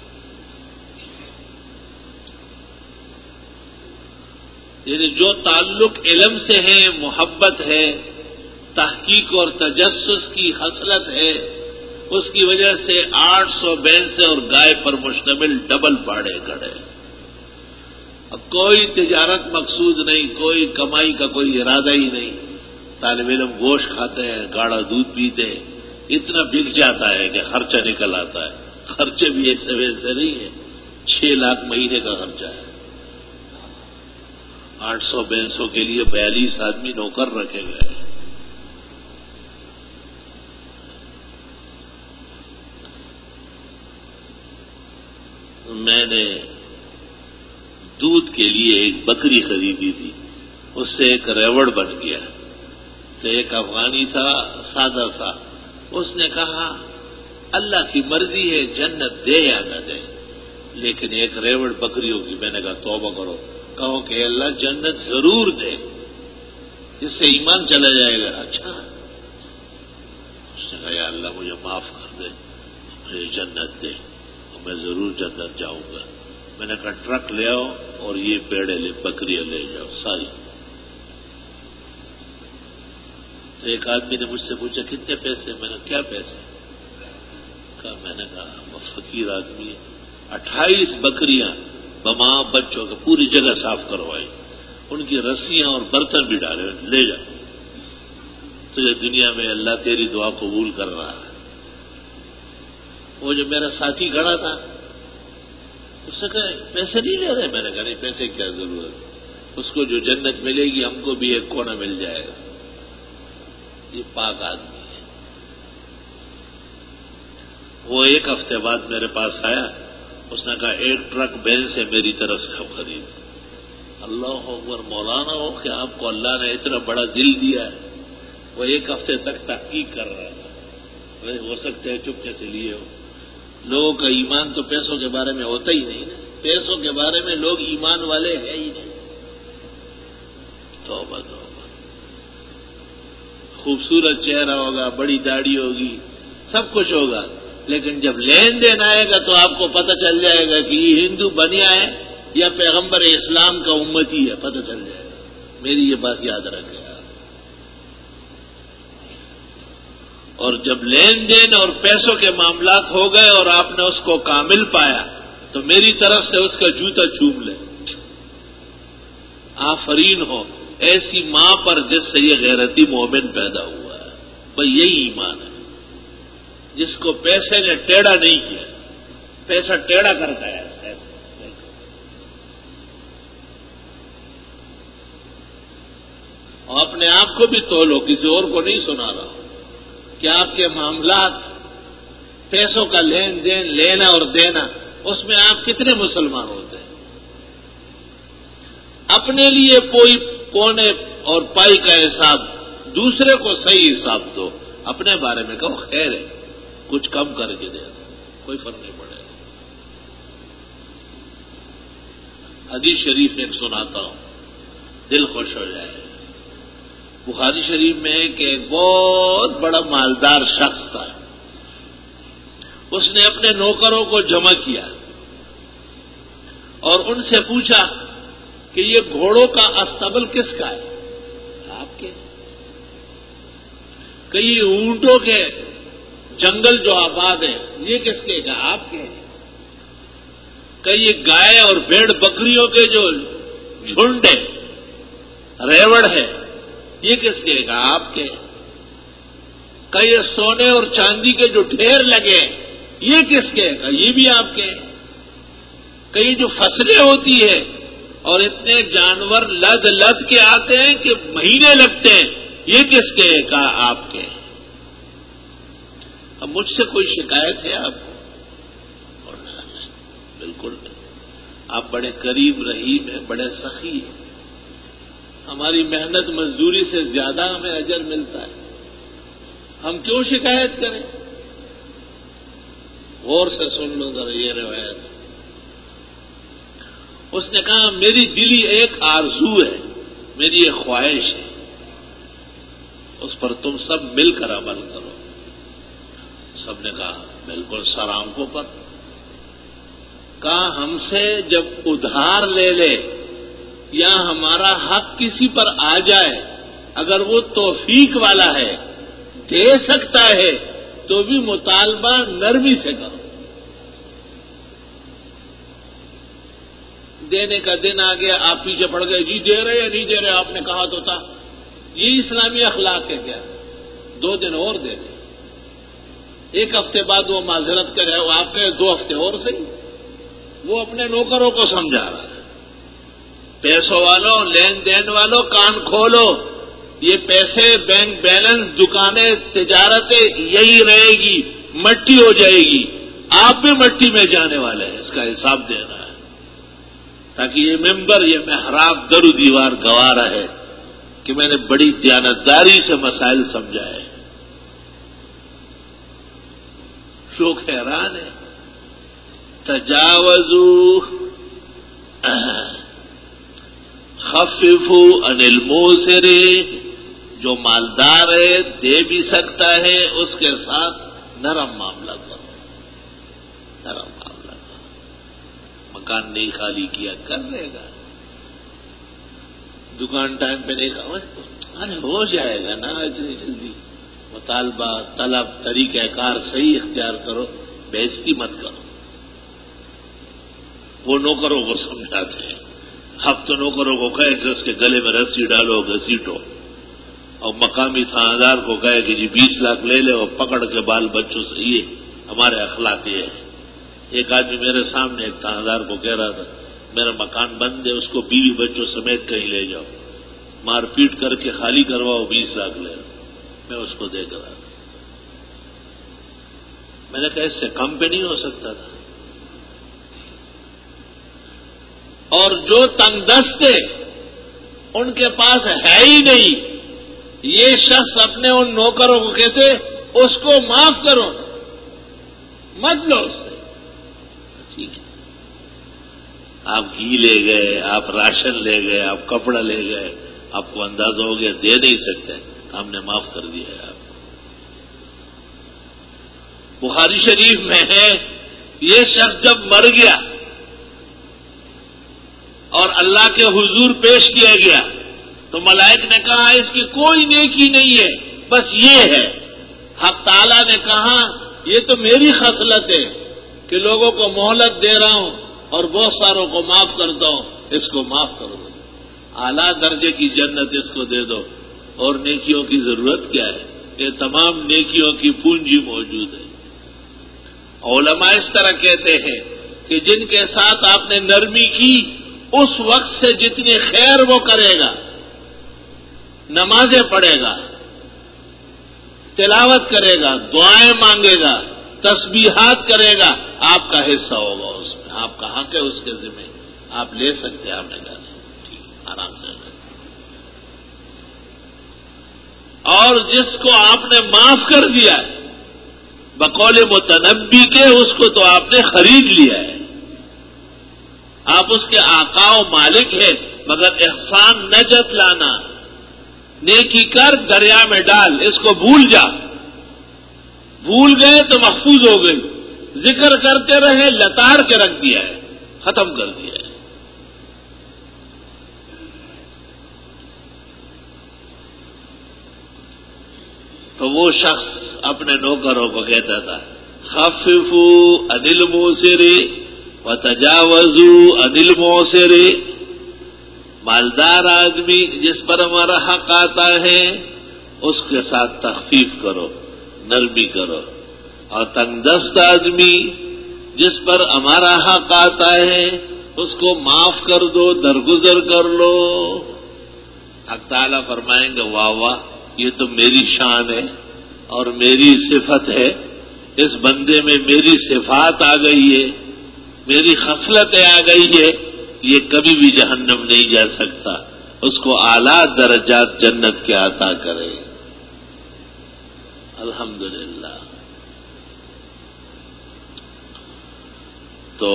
یعنی جو تعلق علم سے ہے، محبت ہے، تحقیق اور تجسس کی خصلت ہے، اس کی وجہ سے آٹھ سو بھینسیں اور گائے پر مشتمل ڈبل پاڑے گڑے۔ اب کوئی تجارت مقصود نہیں، کوئی کمائی کا کوئی ارادہ ہی نہیں۔ طالب علم گوشت کھاتے ہیں، گاڑھا دودھ پیتے ہیں، اتنا بک جاتا ہے کہ خرچہ نکل آتا ہے۔ خرچے بھی ایسے ویسے نہیں ہیں، چھ لاکھ مہینے کا خرچہ ہے۔ آٹھ سو بھینسوں کے لیے بیالیس آدمی نوکر رکھے گئے۔ میں نے دودھ کے لیے ایک بکری خریدی تھی، اس سے ایک ریوڑ بن گیا۔ تو ایک افغانی تھا سادہ سا، اس نے کہا اللہ کی مرضی ہے جنت دے یا نہ دے، لیکن ایک ریوڑ بکری ہوگی۔ میں نے کہا توبہ کرو، کہو کہ اللہ جنت ضرور دے، اس سے ایمان چلا جائے گا۔ اچھا، اس نے کہا یا اللہ مجھے معاف کر دے، مجھے جنت دے، اور میں ضرور جنت جاؤں گا۔ میں نے کہا ٹرک لے آؤ اور یہ پیڑے لے بکریاں لے جاؤ ساری۔ تو ایک آدمی نے مجھ سے پوچھا کتنے پیسے؟ میں نے کیا پیسے؟ کہا میں نے کہا وہ فقیر آدمی ہے، اٹھائیس بکریاں بماں بچوں کا پوری جگہ صاف کروائی، ان کی رسیاں اور برتن بھی ڈالے، لے جاؤ، تجھے دنیا میں اللہ تیری دعا قبول کر رہا ہے۔ وہ جو میرا ساتھی کھڑا تھا اس سے کہا پیسے نہیں لے رہے؟ میں نے کہا نہیں، پیسے کیا ضرورت، اس کو جو جنت ملے گی ہم کو بھی ایک کونا مل جائے گا۔ یہ پاک آدمی ہے۔ وہ ایک ہفتے بعد میرے پاس آیا، اس نے کہا ایک ٹرک بین سے میری طرف سے خرید۔ اللہ اکبر، مولانا ہو کہ آپ کو اللہ نے اتنا بڑا دل دیا ہے۔ وہ ایک ہفتے تک تحقیق کر رہا تھا، ہو سکتے ہیں چپکے سے لیے ہو۔ لوگوں کا ایمان تو پیسوں کے بارے میں ہوتا ہی نہیں، پیسوں کے بارے میں لوگ ایمان والے ہیں ہی نہیں۔ توبہ توبہ، خوبصورت چہرہ ہوگا، بڑی داڑھی ہوگی، سب کچھ ہوگا، لیکن جب لین دین آئے گا تو آپ کو پتہ چل جائے گا کہ یہ ہندو بنیا ہے یا پیغمبر اسلام کا امتی ہے، پتہ چل جائے گا۔ میری یہ بات یاد رکھے آپ۔ اور جب لین دین اور پیسوں کے معاملات ہو گئے اور آپ نے اس کو کامل پایا تو میری طرف سے اس کا جوتا چوم لیں۔ آفرین ہو ایسی ماں پر جس سے یہ غیرتی مومن پیدا ہوا ہے۔ بھئی یہی ایمان ہے جس کو پیسے نے ٹیڑھا نہیں کیا، پیسہ ٹیڑھا کرتا ہے۔ اور اپنے آپ کو بھی تولو، کسی اور کو نہیں سنا رہا کہ آپ کے معاملات، پیسوں کا لین دین، لینا اور دینا، اس میں آپ کتنے مسلمان ہوتے ہیں۔ اپنے لیے کوئی پونے اور پائی کا حساب، دوسرے کو صحیح حساب دو، اپنے بارے میں کہو خیر ہے، کچھ کم کر کے دے دو، کوئی فرق نہیں پڑے گا۔ حدیث شریف ایک سناتا ہوں، دل خوش ہو جائے۔ بخاری شریف میں کہ ایک بہت بڑا مالدار شخص تھا، اس نے اپنے نوکروں کو جمع کیا اور ان سے پوچھا کہ یہ گھوڑوں کا استبل کس کا ہے؟ آپ کے۔ کہ یہ اونٹوں کے جنگل جو آباد ہیں یہ کس کے؟ کہ آپ کے۔ کہ یہ گائے اور بھیڑ بکریوں کے جو جھنڈ ہے، ریوڑ ہے، یہ کس کے؟ کہ آپ کے۔ کہ یہ سونے اور چاندی کے جو ڈھیر لگے یہ کس کے؟ کہ یہ بھی آپ کے۔ کہ یہ جو فصلیں ہوتی ہیں اور اتنے جانور لد لد کے آتے ہیں کہ مہینے لگتے ہیں یہ کس کے؟ کہ آپ کے۔ اب مجھ سے کوئی شکایت ہے آپ کو؟ بالکل نہیں، آپ بڑے قریب رحیم ہیں، بڑے سخی ہیں، ہماری محنت مزدوری سے زیادہ ہمیں اجر ملتا ہے، ہم کیوں شکایت کریں؟ غور سے سن لو ذرا یہ روایت۔ اس نے کہا میری دلی ایک آرزو ہے، میری ایک خواہش ہے۔ اس پر تم سب مل کر عمل کرو۔ سب نے کہا بالکل سر آنکھوں پر۔ کہا ہم سے جب ادھار لے لے یا ہمارا حق کسی پر آ جائے، اگر وہ توفیق والا ہے دے سکتا ہے تو بھی مطالبہ نرمی سے کرو۔ دینے کا دن آ گیا، آپ پیچھے پڑ گئے، جی دے رہے یا نہیں دے رہے، آپ نے کہا تو تھا۔ یہ اسلامی اخلاق ہے کیا؟ دو دن اور دے دیں، ایک ہفتے بعد وہ معذرت کرے، وہ آپ کے دو ہفتے اور صحیح۔ وہ اپنے نوکروں کو سمجھا رہا ہے، پیسوں والوں، لین دین والوں کان کھولو، یہ پیسے، بینک بیلنس، دکانیں، تجارتیں یہی رہے گی، مٹی ہو جائے گی، آپ بھی مٹی میں جانے والے ہیں، اس کا حساب دینا ہے، تاکہ یہ ممبر، یہ محراب در و دیوار گواہ رہے کہ میں نے بڑی دیانتداری سے مسائل سمجھائے۔ شوق حیران ہے، تجاوزوا خففوا عن الموسر، جو مالدار ہے دے بھی سکتا ہے، اس کے ساتھ نرم معاملہ کرو، نرم معاملہ کرو۔ مکان نہیں خالی کیا، کر لے گا، دکان ٹائم پہ نہیں کھا، ارے ہو جائے گا نا اتنی جلدی۔ مطالبہ، طلب، طریقہ کار صحیح اختیار کرو، بےعزتی مت کرو۔ وہ نوکروں کو سمجھاتے ہیں، اب تو نوکروں کو کہے کہ اس کے گلے میں رسی ڈالو، گھسیٹو، اور مقامی تھانیدار کو کہے کہ جی بیس لاکھ لے لے اور پکڑ کے بال بچوں سے، یہ ہمارے اخلاق یہ ہے۔ ایک آدمی میرے سامنے ایک تھانیدار کو کہہ رہا تھا میرا مکان بند ہے، اس کو بیوی بچوں سمیت کہیں لے جاؤ، مار پیٹ کر کے خالی کرواؤ، بیس لاکھ لے لو۔ میں اس کو دے کر آ گیا، میں نے کہا اس سے کم پہ نہیں ہو سکتا تھا۔ اور جو تنگ دست تھے ان کے پاس ہے ہی نہیں، یہ شخص اپنے ان نوکروں کو کہتے اس کو معاف کرو، مت لو اس سے، ٹھیک ہے۔ آپ گھی لے گئے، آپ راشن لے گئے، آپ کپڑا لے گئے، آپ کو اندازہ ہو گیا دے نہیں سکتے، ہم نے معاف کر دیا ہے آپ کو۔ بخاری شریف میں ہے یہ شخص جب مر گیا اور اللہ کے حضور پیش کیا گیا تو ملائک نے کہا اس کی کوئی نیکی نہیں ہے، بس یہ ہے۔ حق تعالیٰ نے کہا یہ تو میری خصلت ہے کہ لوگوں کو مہلت دے رہا ہوں اور بہت ساروں کو معاف کرتا ہوں، اس کو معاف کرو، اعلیٰ درجے کی جنت اس کو دے دو، اور نیکیوں کی ضرورت کیا ہے؟ یہ تمام نیکیوں کی پونجی موجود ہے۔ علماء اس طرح کہتے ہیں کہ جن کے ساتھ آپ نے نرمی کی اس وقت سے جتنی خیر وہ کرے گا، نمازیں پڑھے گا، تلاوت کرے گا، دعائیں مانگے گا، تسبیحات کرے گا، آپ کا حصہ ہوگا اس میں، آپ کا حق ہے اس کے ذمہ، آپ لے سکتے ہیں، آپ نے کہا ٹھیک آرام سے۔ اور جس کو آپ نے معاف کر دیا ہے بقول متنبی کے، اس کو تو آپ نے خرید لیا ہے، آپ اس کے آقا و مالک ہیں، مگر احسان نہ جتلانا، نیکی کر دریا میں ڈال، اس کو بھول جا، بھول گئے تو محفوظ ہو گئی، ذکر کرتے رہے لتاڑ کے رکھ دیا ہے، ختم کر دیا ہے۔ تو وہ شخص اپنے نوکروں کو کہتا تھا خففوا عن الموسر وتجاوزوا عن المعسر، مالدار آدمی جس پر ہمارا حق آتا ہے اس کے ساتھ تخفیف کرو، نرمی کرو، اور تنگ دست آدمی جس پر ہمارا حق آتا ہے اس کو معاف کر دو، درگزر کر لو۔ حق تعالیٰ فرمائیں گے واہ واہ، یہ تو میری شان ہے اور میری صفت ہے، اس بندے میں میری صفات آ گئی ہے، میری خصلتیں آ گئی ہے، یہ کبھی بھی جہنم نہیں جا سکتا، اس کو اعلیٰ درجات جنت کے عطا کرے۔ الحمدللہ۔ تو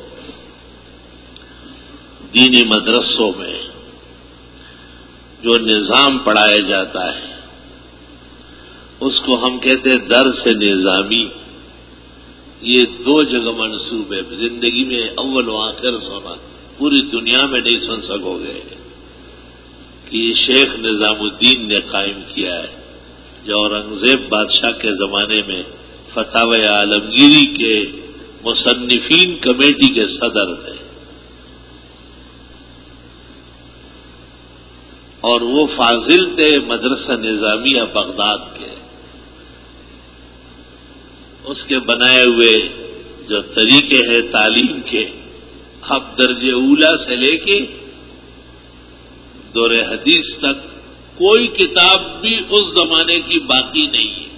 دینی مدرسوں میں جو نظام پڑھایا جاتا ہے کو ہم کہتے ہیں درس نظامی. یہ دو جگہ منسوب ہے. زندگی میں اول و آخر سنا پوری دنیا میں نہیں سن سکو گے کہ یہ شیخ نظام الدین نے قائم کیا ہے، جو اورنگزیب بادشاہ کے زمانے میں فتاوی عالمگیری کے مصنفین کمیٹی کے صدر تھے، اور وہ فاضل تھے مدرسہ نظامیہ بغداد کے. اس کے بنائے ہوئے جو طریقے ہیں تعلیم کے، اب درجہ اولا سے لے کے دور حدیث تک کوئی کتاب بھی اس زمانے کی باقی نہیں ہے.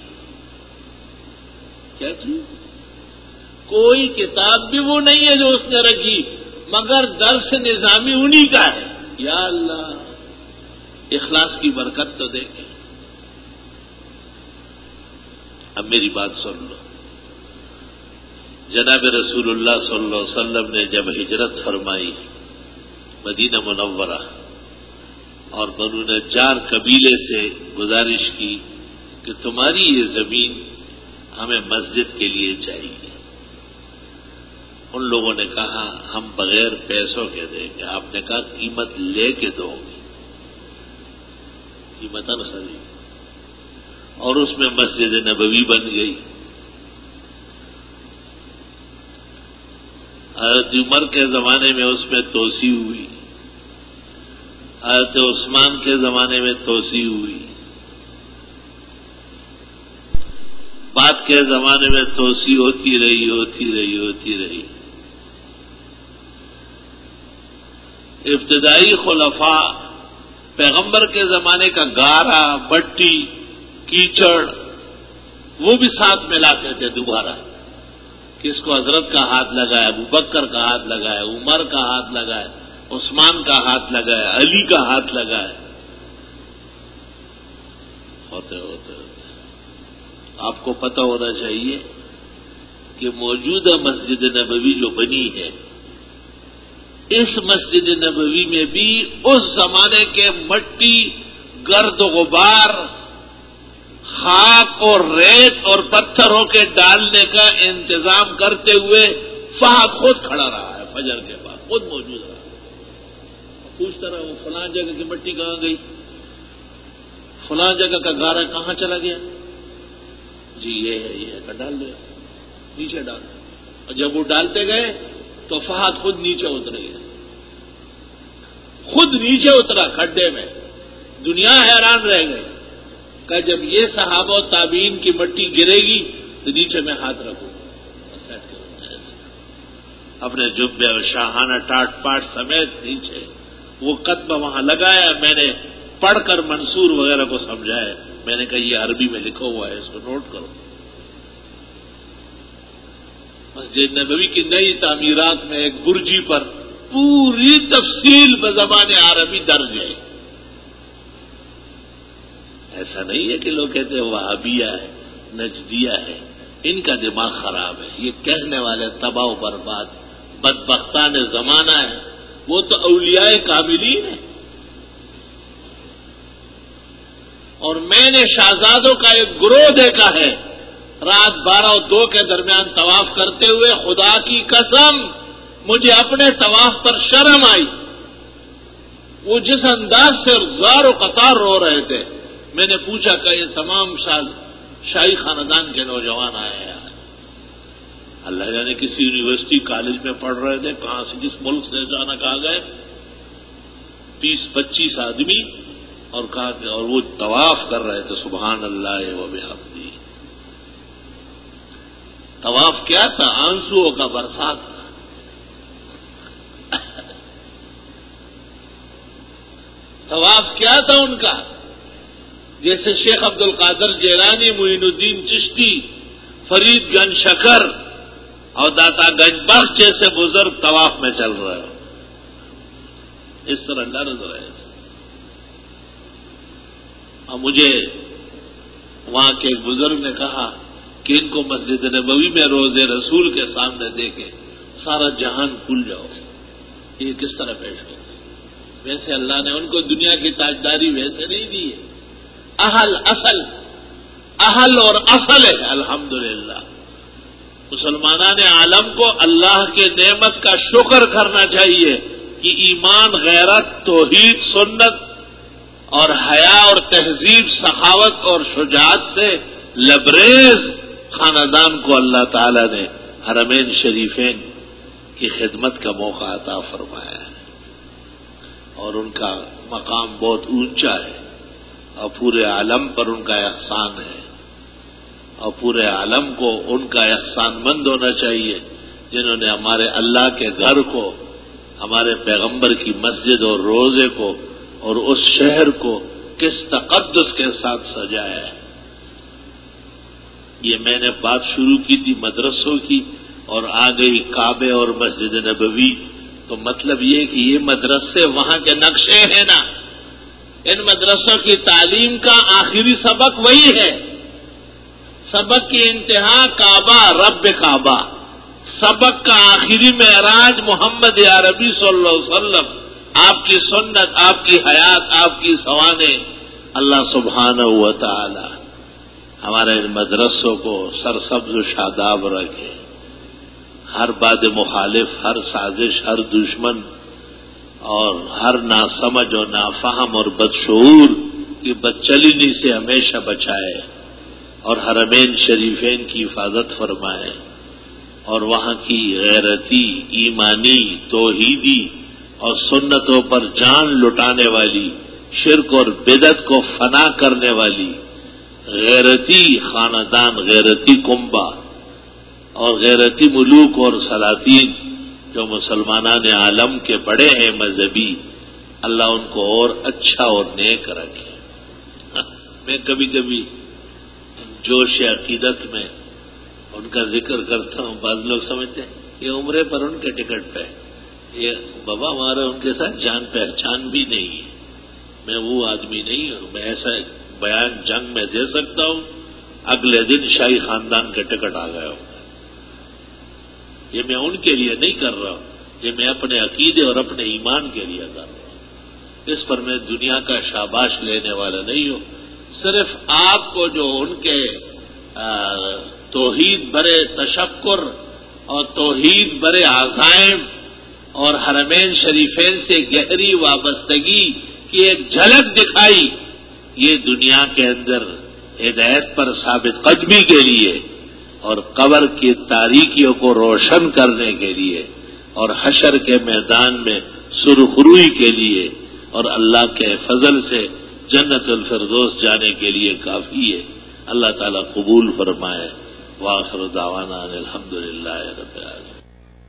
کیا چیز؟ کوئی کتاب بھی وہ نہیں ہے جو اس نے رکھی، مگر درس نظامی انہی کا ہے. یا اللہ، اخلاص کی برکت تو دیکھیں. اب میری بات سن لو. جناب رسول اللہ صلی اللہ علیہ وسلم نے جب ہجرت فرمائی مدینہ منورہ، اور بنو نجار قبیلے سے گزارش کی کہ تمہاری یہ زمین ہمیں مسجد کے لیے چاہیے، ان لوگوں نے کہا ہم بغیر پیسوں کے دیں گے. آپ نے کہا قیمت لے کے دو گے، قیمتاً خرید، اور اس میں مسجد نبوی بن گئی. حضرت عمر کے زمانے میں اس میں توسیع ہوئی، حضرت عثمان کے زمانے میں توسیع ہوئی، بعد کے زمانے میں توسیع ہوتی رہی ہوتی رہی ہوتی رہی. ابتدائی خلفاء پیغمبر کے زمانے کا گارا، بٹی، کیچڑ وہ بھی ساتھ ملاتے تھے دوبارہ. کس کو حضرت کا ہاتھ لگا ہے، ابو بکر کا ہاتھ لگا ہے، عمر کا ہاتھ لگا ہے، عثمان کا ہاتھ لگا ہے، علی کا ہاتھ لگا ہے. ہوتے ہوتے ہوتے آپ کو پتہ ہونا چاہیے کہ موجودہ مسجد نبوی جو بنی ہے، اس مسجد نبوی میں بھی اس زمانے کے مٹی، گرد و غبار، خاک اور ریت اور پتھروں کے ڈالنے کا انتظام کرتے ہوئے فہد خود کھڑا رہا ہے. فجر کے بعد خود موجود رہا. پوچھتا رہا وہ فلاں جگہ کی مٹی کہاں گئی، فلاں جگہ کا گارا کہاں چلا گیا؟ جی یہ ہے یہ ہے، ڈال دیا، نیچے ڈال دیا. اور جب وہ ڈالتے گئے تو فہد خود نیچے اتر گیا، خود نیچے اترا کھڈے میں. دنیا حیران رہ گئی کہ جب یہ صحابہ و تابعین کی مٹی گرے گی تو نیچے میں ہاتھ رکھوں اپنے جبے اور شاہانہ ٹاٹ پاٹ سمیت نیچے وہ قدم وہاں لگایا. میں نے پڑھ کر منصور وغیرہ کو سمجھایا. میں نے کہا یہ عربی میں لکھا ہوا ہے، اس کو نوٹ کرو. مسجد نبوی کی نئی تعمیرات میں ایک برجی پر پوری تفصیل بزبان عربی درج ہے. ایسا نہیں ہے کہ لوگ کہتے ہیں وہابیہ ہے، نجدیہ ہے، ان کا دماغ خراب ہے. یہ کہنے والے تباہ و برباد بدبختان زمانہ ہے. وہ تو اولیاء کاملین ہیں. اور میں نے شہزادوں کا ایک گروہ دیکھا ہے رات بارہ اور دو کے درمیان طواف کرتے ہوئے. خدا کی قسم مجھے اپنے طواف پر شرم آئی. وہ جس انداز سے زار و قطار رو رہے تھے. میں نے پوچھا کہ یہ تمام شاہی خاندان کے نوجوان آئے ہیں. اللہ جانے کسی یونیورسٹی کالج میں پڑھ رہے تھے، کہاں سے کس ملک سے اچانک آ گئے. تیس پچیس آدمی اور کہا کہ اور وہ طواف کر رہے تھے. سبحان اللہ و بحمدہ. طواف کیا تھا؟ آنسوؤں کا برسات تھا. طواف کیا تھا ان کا؟ جیسے شیخ عبد القادر جیلانی، معین الدین چشتی، فرید گنج شکر اور داتا گنج بخش جیسے بزرگ طواف میں چل رہے ہو. اس طرح ڈر رہے تھے. اور مجھے وہاں کے ایک بزرگ نے کہا کہ ان کو مسجد نبوی میں روضے رسول کے سامنے دیکھے سارا جہان کھل جاؤ. یہ کس طرح پیش کرتے؟ ویسے اللہ نے ان کو دنیا کی تاجداری ویسے نہیں دی ہے. اہل اصل اہل اور اصل ہے. الحمدللہ مسلمانان عالم کو اللہ کے نعمت کا شکر کرنا چاہیے کہ ایمان، غیرت، توحید، سنت اور حیا اور تہذیب، سخاوت اور شجاعت سے لبریز خاندان کو اللہ تعالی نے حرمین شریفین کی خدمت کا موقع عطا فرمایا ہے، اور ان کا مقام بہت اونچا ہے، اور پورے عالم پر ان کا احسان ہے، اور پورے عالم کو ان کا احسان مند ہونا چاہیے جنہوں نے ہمارے اللہ کے گھر کو، ہمارے پیغمبر کی مسجد اور روزے کو اور اس شہر کو کس تقدس کے ساتھ سجایا ہے. یہ میں نے بات شروع کی تھی مدرسوں کی، اور آ گئی کعبے اور مسجد نبوی. تو مطلب یہ کہ یہ مدرسے وہاں کے نقشے ہیں نا، ان مدرسوں کی تعلیم کا آخری سبق وہی ہے. سبق کی انتہا کعبہ، رب کعبہ. سبق کا آخری معراج محمد عربی صلی اللہ علیہ وسلم، آپ کی سنت، آپ کی حیات، آپ کی سوانح. اللہ سبحانہ و تعالی ہمارے ان مدرسوں کو سرسبز و شاداب رکھے. ہر باد مخالف، ہر سازش، ہر دشمن اور ہر ناسمجھ اور نافہم اور بدشعور کی بدچلنی سے ہمیشہ بچائے، اور حرمین شریفین کی حفاظت فرمائے، اور وہاں کی غیرتی، ایمانی، توحیدی اور سنتوں پر جان لٹانے والی، شرک اور بدعت کو فنا کرنے والی غیرتی خاندان، غیرتی کنبہ اور غیرتی ملوک اور سلاطین جو مسلمانان عالم کے بڑے ہیں مذہبی، اللہ ان کو اور اچھا اور نیک رکھے. میں کبھی کبھی جوش عقیدت میں ان کا ذکر کرتا ہوں. بعض لوگ سمجھتے ہیں یہ عمرے پر ان کے ٹکٹ پہ، یہ بابا ہمارا ان کے ساتھ جان پہچان بھی نہیں ہے. میں وہ آدمی نہیں ہوں. میں ایسا بیان جنگ میں دے سکتا ہوں، اگلے دن شاہی خاندان کا ٹکٹ آ گیا ہوں. یہ میں ان کے لیے نہیں کر رہا ہوں، یہ میں اپنے عقیدے اور اپنے ایمان کے لیے کر رہا ہوں. اس پر میں دنیا کا شاباش لینے والا نہیں ہوں. صرف آپ کو جو ان کے توحید برے تشکر اور توحید برے عزائم اور حرمین شریفین سے گہری وابستگی کی ایک جھلک دکھائی، یہ دنیا کے اندر ہدایت پر ثابت قدمی کے لیے اور قبر کی تاریکیوں کو روشن کرنے کے لیے اور حشر کے میدان میں سرخروئی کے لیے اور اللہ کے فضل سے جنت الفردوس جانے کے لیے کافی ہے. اللہ تعالیٰ قبول فرمائے. وآخر دعوانا ان الحمدللہ رب العالمین.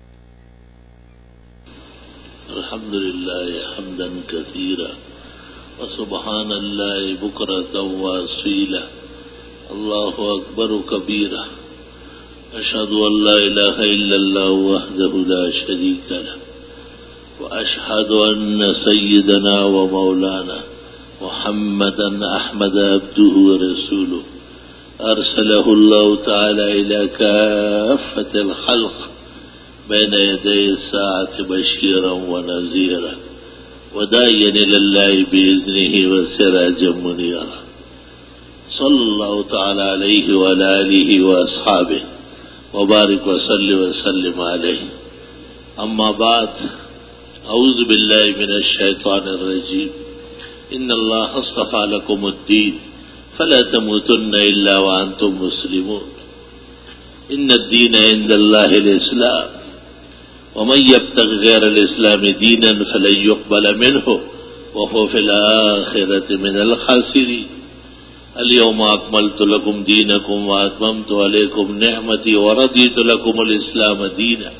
الحمدللہ حمدا کثیرا وسبحان اللہ بکرۃ واصیلا. اللہ اکبر کبیرا. اشہد ان لا الہ الا اللہ وحدہ لا شریک لہ واشہد ان سیدنا ومولانا محمدا احمد عبدہ ورسولہ ارسلہ اللہ تعالی الى کافۃ الخلق بین یدی الساعۃ بشیرا ونذیرا وداعیا الی اللہ باذنہ وسراجا منیرا. صلی اللہ تعالی علیہ وعلی آلہ واصحابہ وبارک وسلم وسلم علیہ. اما بعد، اعوذ باللہ من الشیطان الرجیم. ان اللہ اصطفى لكم الدین فلا تموتن الا وانتم مسلمون. ان الدین عند اللہ الاسلام ومن يبتغ غیر الاسلام دینا فلن يقبل منه وهو في الآخرة من الخاسرین. اليوم اکملت لكم دینکم واتممت علیکم نعمتی ورضیت لكم الاسلام دینا.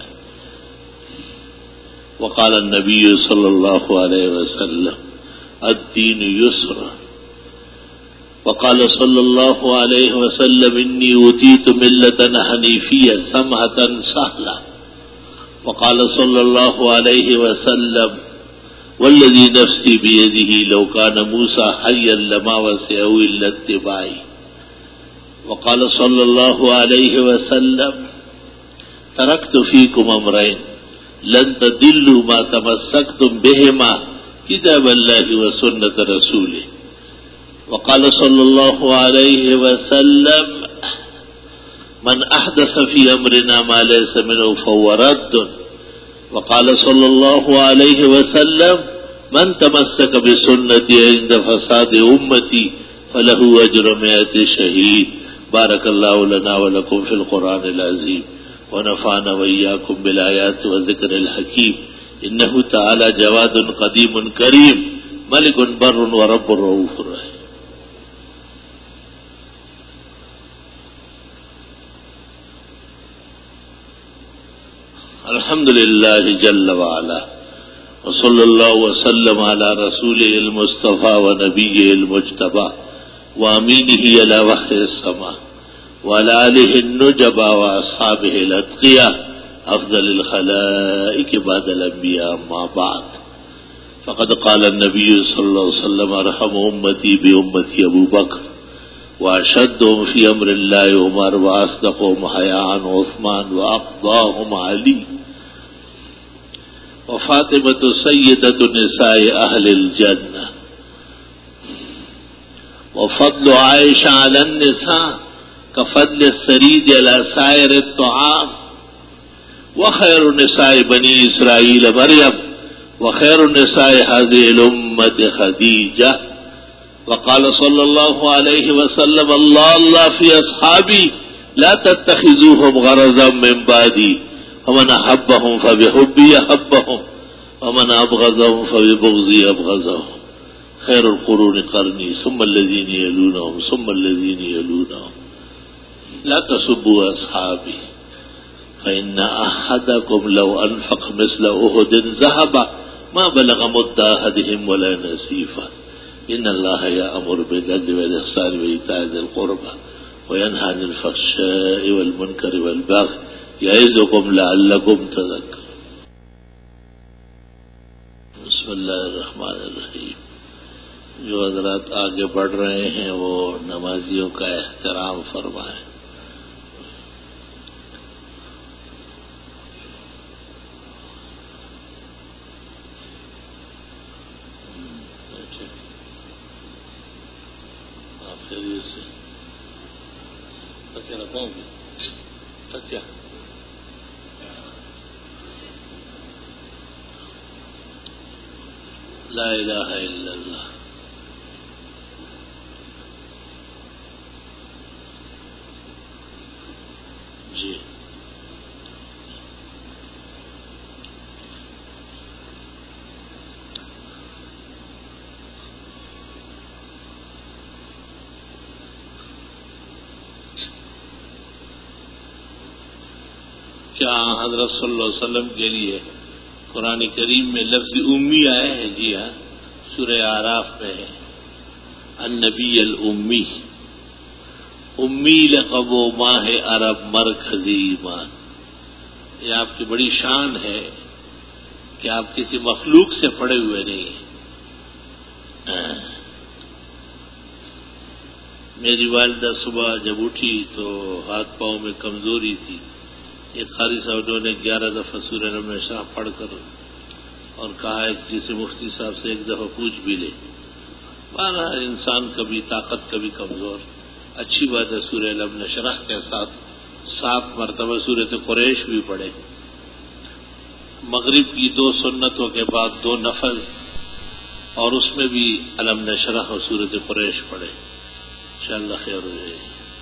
وقال النبی صلی اللہ علیہ وسلم الدین یسر. وقال صلی اللہ علیہ وسلم انی اوتیت ملۃ حنیفیہ سمحۃ سہلہ. وقال صلی اللہ علیہ وسلم والذی نفسی بیدہ لو کان موسیٰ حیا لما وسعہ الا اتباعی. وقال صلی اللہ علیہ وسلم ترکت فیکم امرین لن تضلوا ما تمسکتم بہما کتاب اللہ و سنت رسولہ. وقال صلی اللہ علیہ وسلم من احدث في امرنا ما ليس منه فهو رد. وقال صلی اللہ علیہ وسلم من تمسك بسنتي عند فساد امتي فله اجر مئة شهيد. بارك الله لنا ولكم في القرآن العظيم ونفعنا وإياكم بالآيات والذكر الحكيم. إنه تعالى جواد قديم كريم ملك بر ورب رؤوف رحيم. الحمد لله جل وعلا وصلى الله وسلم على رسوله المصطفى ونبيه المجتبى وامینہ علی وحی السماء وعلی آلہ النجبى واصحابہ الاتقیاء افضل الخلائق بعد الانبیاء اما بعد. فقد قال النبی صلی اللہ علیہ وسلم ارحم امتی بامتی ابو بکر واشدهم فی امر اللہ عمر واصدقهم حیاء عثمان واقضاهم علی وفاطمة سیدۃ نساء اہل الجنہ وفضل عائشہ علی النساء كفضل السرید علی سائر الطعام وخیر نساء بنی اسرائیل مریم وخیر نساء هذه الامة خدیجہ. وقال صلی اللہ علیہ وسلم اللہ اللہ فی اصحابی لا تتخذوهم غرضا من بعدی ومن احبهم فبحبی احبهم ومن ابغضهم فببغضی ابغضهم. خیر القرون قرنی ثم الذین یلونهم ثم الذین یلونهم. لا تسبوا اصحابی فإن أحدكم لو أنفق مثل أحد ذهبا ما بلغ مد أحدهم ولا نصيفا. إن الله يأمر بالعدل والإحسان وإيتاء ذي القربى وينهى عن الفحشاء والمنكر والبغي يعظكم لعلكم تذكرون. بسم اللہ الرحمن الرحیم. جو حضرات آگے بڑھ رہے ہیں وہ نمازیوں کا احترام فرمائیں. آخری سے تک رکھوں گی تک کیا لا الہ الا اللہ. جی کیا حضرت صلی اللہ علیہ وسلم کے لیے قرآن کریم میں لفظ امی آئے ہیں؟ جی ہاں، سورہ اعراف میں ہے النبی الامی. امی لقب و ماہ عرب مرکزی ایمان. یہ آپ کی بڑی شان ہے کہ آپ کسی مخلوق سے پڑے ہوئے نہیں ہیں. میری والدہ صبح جب اٹھی تو ہاتھ پاؤں میں کمزوری تھی. ایک قاری صاحب نے گیارہ دفعہ سورہ نمل شاہ پڑھ کر اور کہا ہے کہ کسی مفتی صاحب سے ایک دفعہ پوچھ بھی لے. بہرحال انسان کبھی طاقت کبھی کمزور. اچھی بات ہے سورہ لم نشرح کے ساتھ سات مرتبہ سورۃ قریش بھی پڑھے. مغرب کی دو سنتوں کے بعد دو نفل اور اس میں بھی الم نشرح اور سورۃ قریش پڑھے. انشاءاللہ خیر ہو جائے.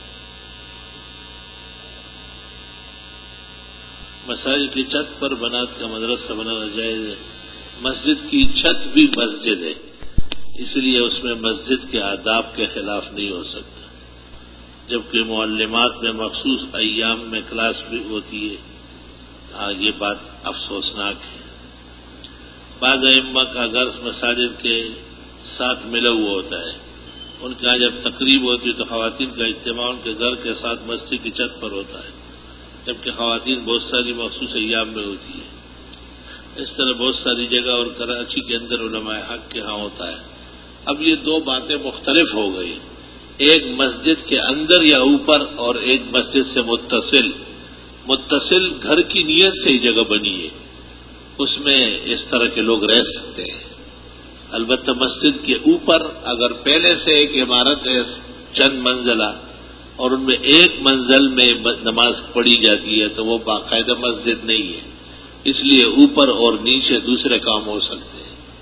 مساجد کی چھت پر بنات کا مدرسہ بنانا جائز ہے. مسجد کی چھت بھی مسجد ہے، اس لیے اس میں مسجد کے آداب کے خلاف نہیں ہو سکتا. جبکہ معلمات میں مخصوص ایام میں کلاس بھی ہوتی ہے. ہاں یہ بات افسوسناک ہے. بعض ائمہ کا گھر مساجد کے ساتھ ملا ہوا ہوتا ہے. ان کے یہاں جب تقریب ہوتی ہے تو خواتین کا اجتماع ان کے گھر کے ساتھ مسجد کی چھت پر ہوتا ہے، جبکہ خواتین بہت ساری مخصوص ایام میں ہوتی ہے. اس طرح بہت ساری جگہ اور کراچی کے اندر علماء حق کے ہاں ہوتا ہے. اب یہ دو باتیں مختلف ہو گئی. ایک مسجد کے اندر یا اوپر اور ایک مسجد سے متصل. متصل گھر کی نیت سے ہی جگہ بنی ہے، اس میں اس طرح کے لوگ رہ سکتے ہیں. البتہ مسجد کے اوپر اگر پہلے سے ایک عمارت ہے چند منزلہ اور ان میں ایک منزل میں نماز پڑھی جاتی ہے تو وہ باقاعدہ مسجد نہیں ہے، اس لیے اوپر اور نیچے دوسرے کام ہو سکتے ہیں۔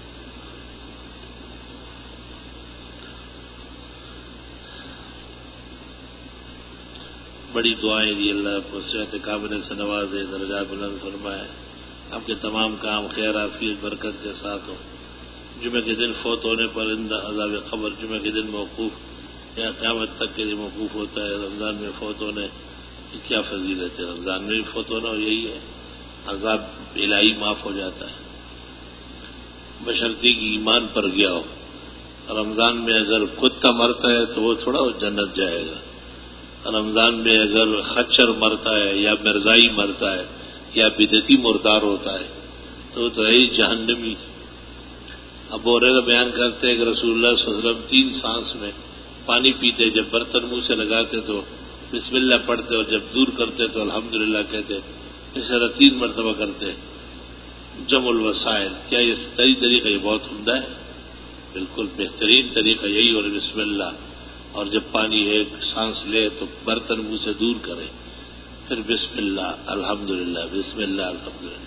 بڑی دعائیں دی، اللہ کو صحت کاملہ سے نوازے، درجات بلند فرمائے، آپ کے تمام کام خیر عافیت برکت کے ساتھ ہو۔ جمعہ کے دن فوت ہونے پر عذاب قبر جمعہ کے دن موقوف یا قیامت تک کے لیے موقوف ہوتا ہے۔ رمضان میں فوت ہونے کی کیا فضیلت ہے؟ رمضان میں بھی فوت ہونا یہی ہے، عذاب الہی معاف ہو جاتا ہے بشرطے کی ایمان پر گیا ہو۔ رمضان میں اگر کتا مرتا ہے تو وہ تھوڑا جنت جائے گا، رمضان میں اگر خچر مرتا ہے یا مرزائی مرتا ہے یا بدعتی مردار ہوتا ہے تو وہ تو ہے ہی جہنمی۔ ابو ہریرہ بیان کرتے ہیں کہ رسول اللہ صلی اللہ علیہ وسلم تین سانس میں پانی پیتے، جب برتن منہ سے لگاتے تو بسم اللہ پڑھتے اور جب دور کرتے تو الحمدللہ کہتے، اس طرح تین مرتبہ کرتے۔ جمع الوسائل، کیا یہ صحیح طریقہ؟ یہ بہت عمدہ ہے، بالکل بہترین طریقہ یہی، اور بسم اللہ، اور جب پانی ایک سانس لے تو برتن منہ سے دور کرے، پھر بسم اللہ الحمدللہ، بسم اللہ الحمدللہ۔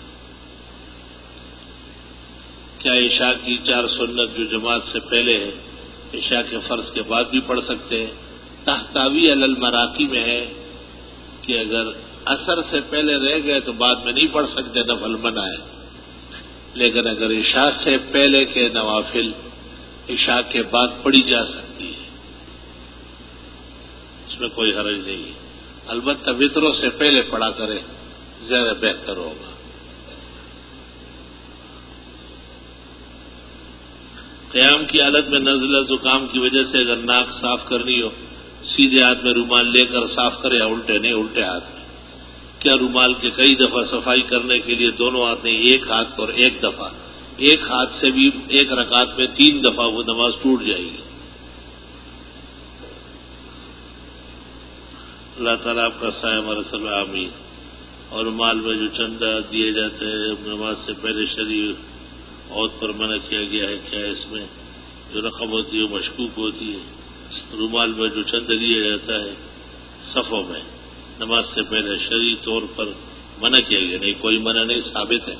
کیا عشاء کی چار سنت جو جماعت سے پہلے ہے عشاء کے فرض کے بعد بھی پڑھ سکتے ہیں؟ تحتاوی علی المراقی میں ہے کہ اگر عصر سے پہلے رہ گئے تو بعد میں نہیں پڑھ سکتے، نفل منع ہے، لیکن اگر عشاء سے پہلے کے نوافل عشاء کے بعد پڑھی جا سکتی ہے، اس میں کوئی حرج نہیں ہے، البتہ وطروں سے پہلے پڑھا کرے زیادہ بہتر ہوگا۔ قیام کی حالت میں نزلہ زکام کی وجہ سے اگر ناک صاف کرنی ہو، سیدھے ہاتھ میں رومال لے کر صاف کرے یا الٹے نہیں الٹے ہاتھ میں؟ کیا رومال کے کئی دفعہ صفائی کرنے کے لیے دونوں ہاتھ میں ایک ہاتھ اور ایک دفعہ؟ ایک ہاتھ سے بھی ایک رکعت میں تین دفعہ وہ نماز ٹوٹ جائے گی۔ اللہ تعالیٰ آپ کا سایہ ہمارے سب آمین۔ اور رومال میں جو چندہ دیے جاتے ہیں نماز سے پہلے شریف عورت پر منع کیا گیا ہے، کیا اس میں جو رقم ہوتی ہے وہ مشکوک ہوتی ہے؟ رومال میں جو چندہ دیا جاتا ہے صفوں میں نماز سے پہلے شرعی طور پر منع کیا گیا نہیں، کوئی منع نہیں ثابت ہے،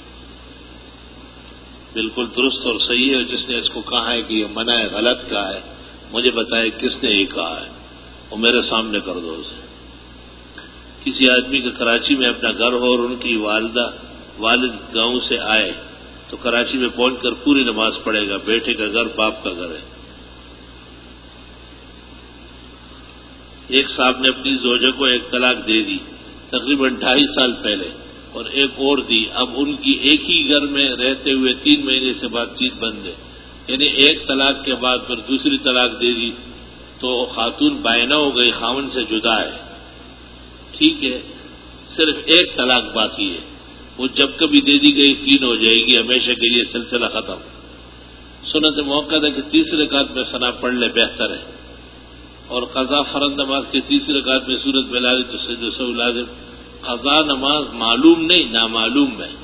بالکل درست اور صحیح ہے۔ جس نے اس کو کہا ہے کہ یہ منع ہے، غلط کہا ہے، مجھے بتائے کس نے یہ کہا ہے، وہ میرے سامنے کر دو اسے۔ کسی آدمی کا کراچی میں اپنا گھر ہو اور ان کی والدہ والد گاؤں سے آئے تو کراچی میں پہنچ کر پوری نماز پڑھے گا، بیٹے کا گھر باپ کا گھر ہے۔ ایک صاحب نے اپنی زوجہ کو ایک طلاق دے دی تقریباً ڈھائی سال پہلے، اور ایک اور دی، اب ان کی ایک ہی گھر میں رہتے ہوئے تین مہینے سے بات چیت بند ہے، یعنی ایک طلاق کے بعد پھر دوسری طلاق دے دی تو خاتون بائنہ ہو گئی، خاوند سے جدا ہے، ٹھیک ہے، صرف ایک طلاق باقی ہے، وہ جب کبھی دے دی گئی تین ہو جائے گی، ہمیشہ کے لیے سلسلہ ختم۔ سنت موقع ہے کہ تیسرے رکعت میں ثنا پڑھ لے، بہتر ہے، اور قضا فرض نماز کے تیسرے رکعت میں سورت ملازم تو سجدہ سہو لازم۔ قضا نماز معلوم نہیں نامعلوم ہے۔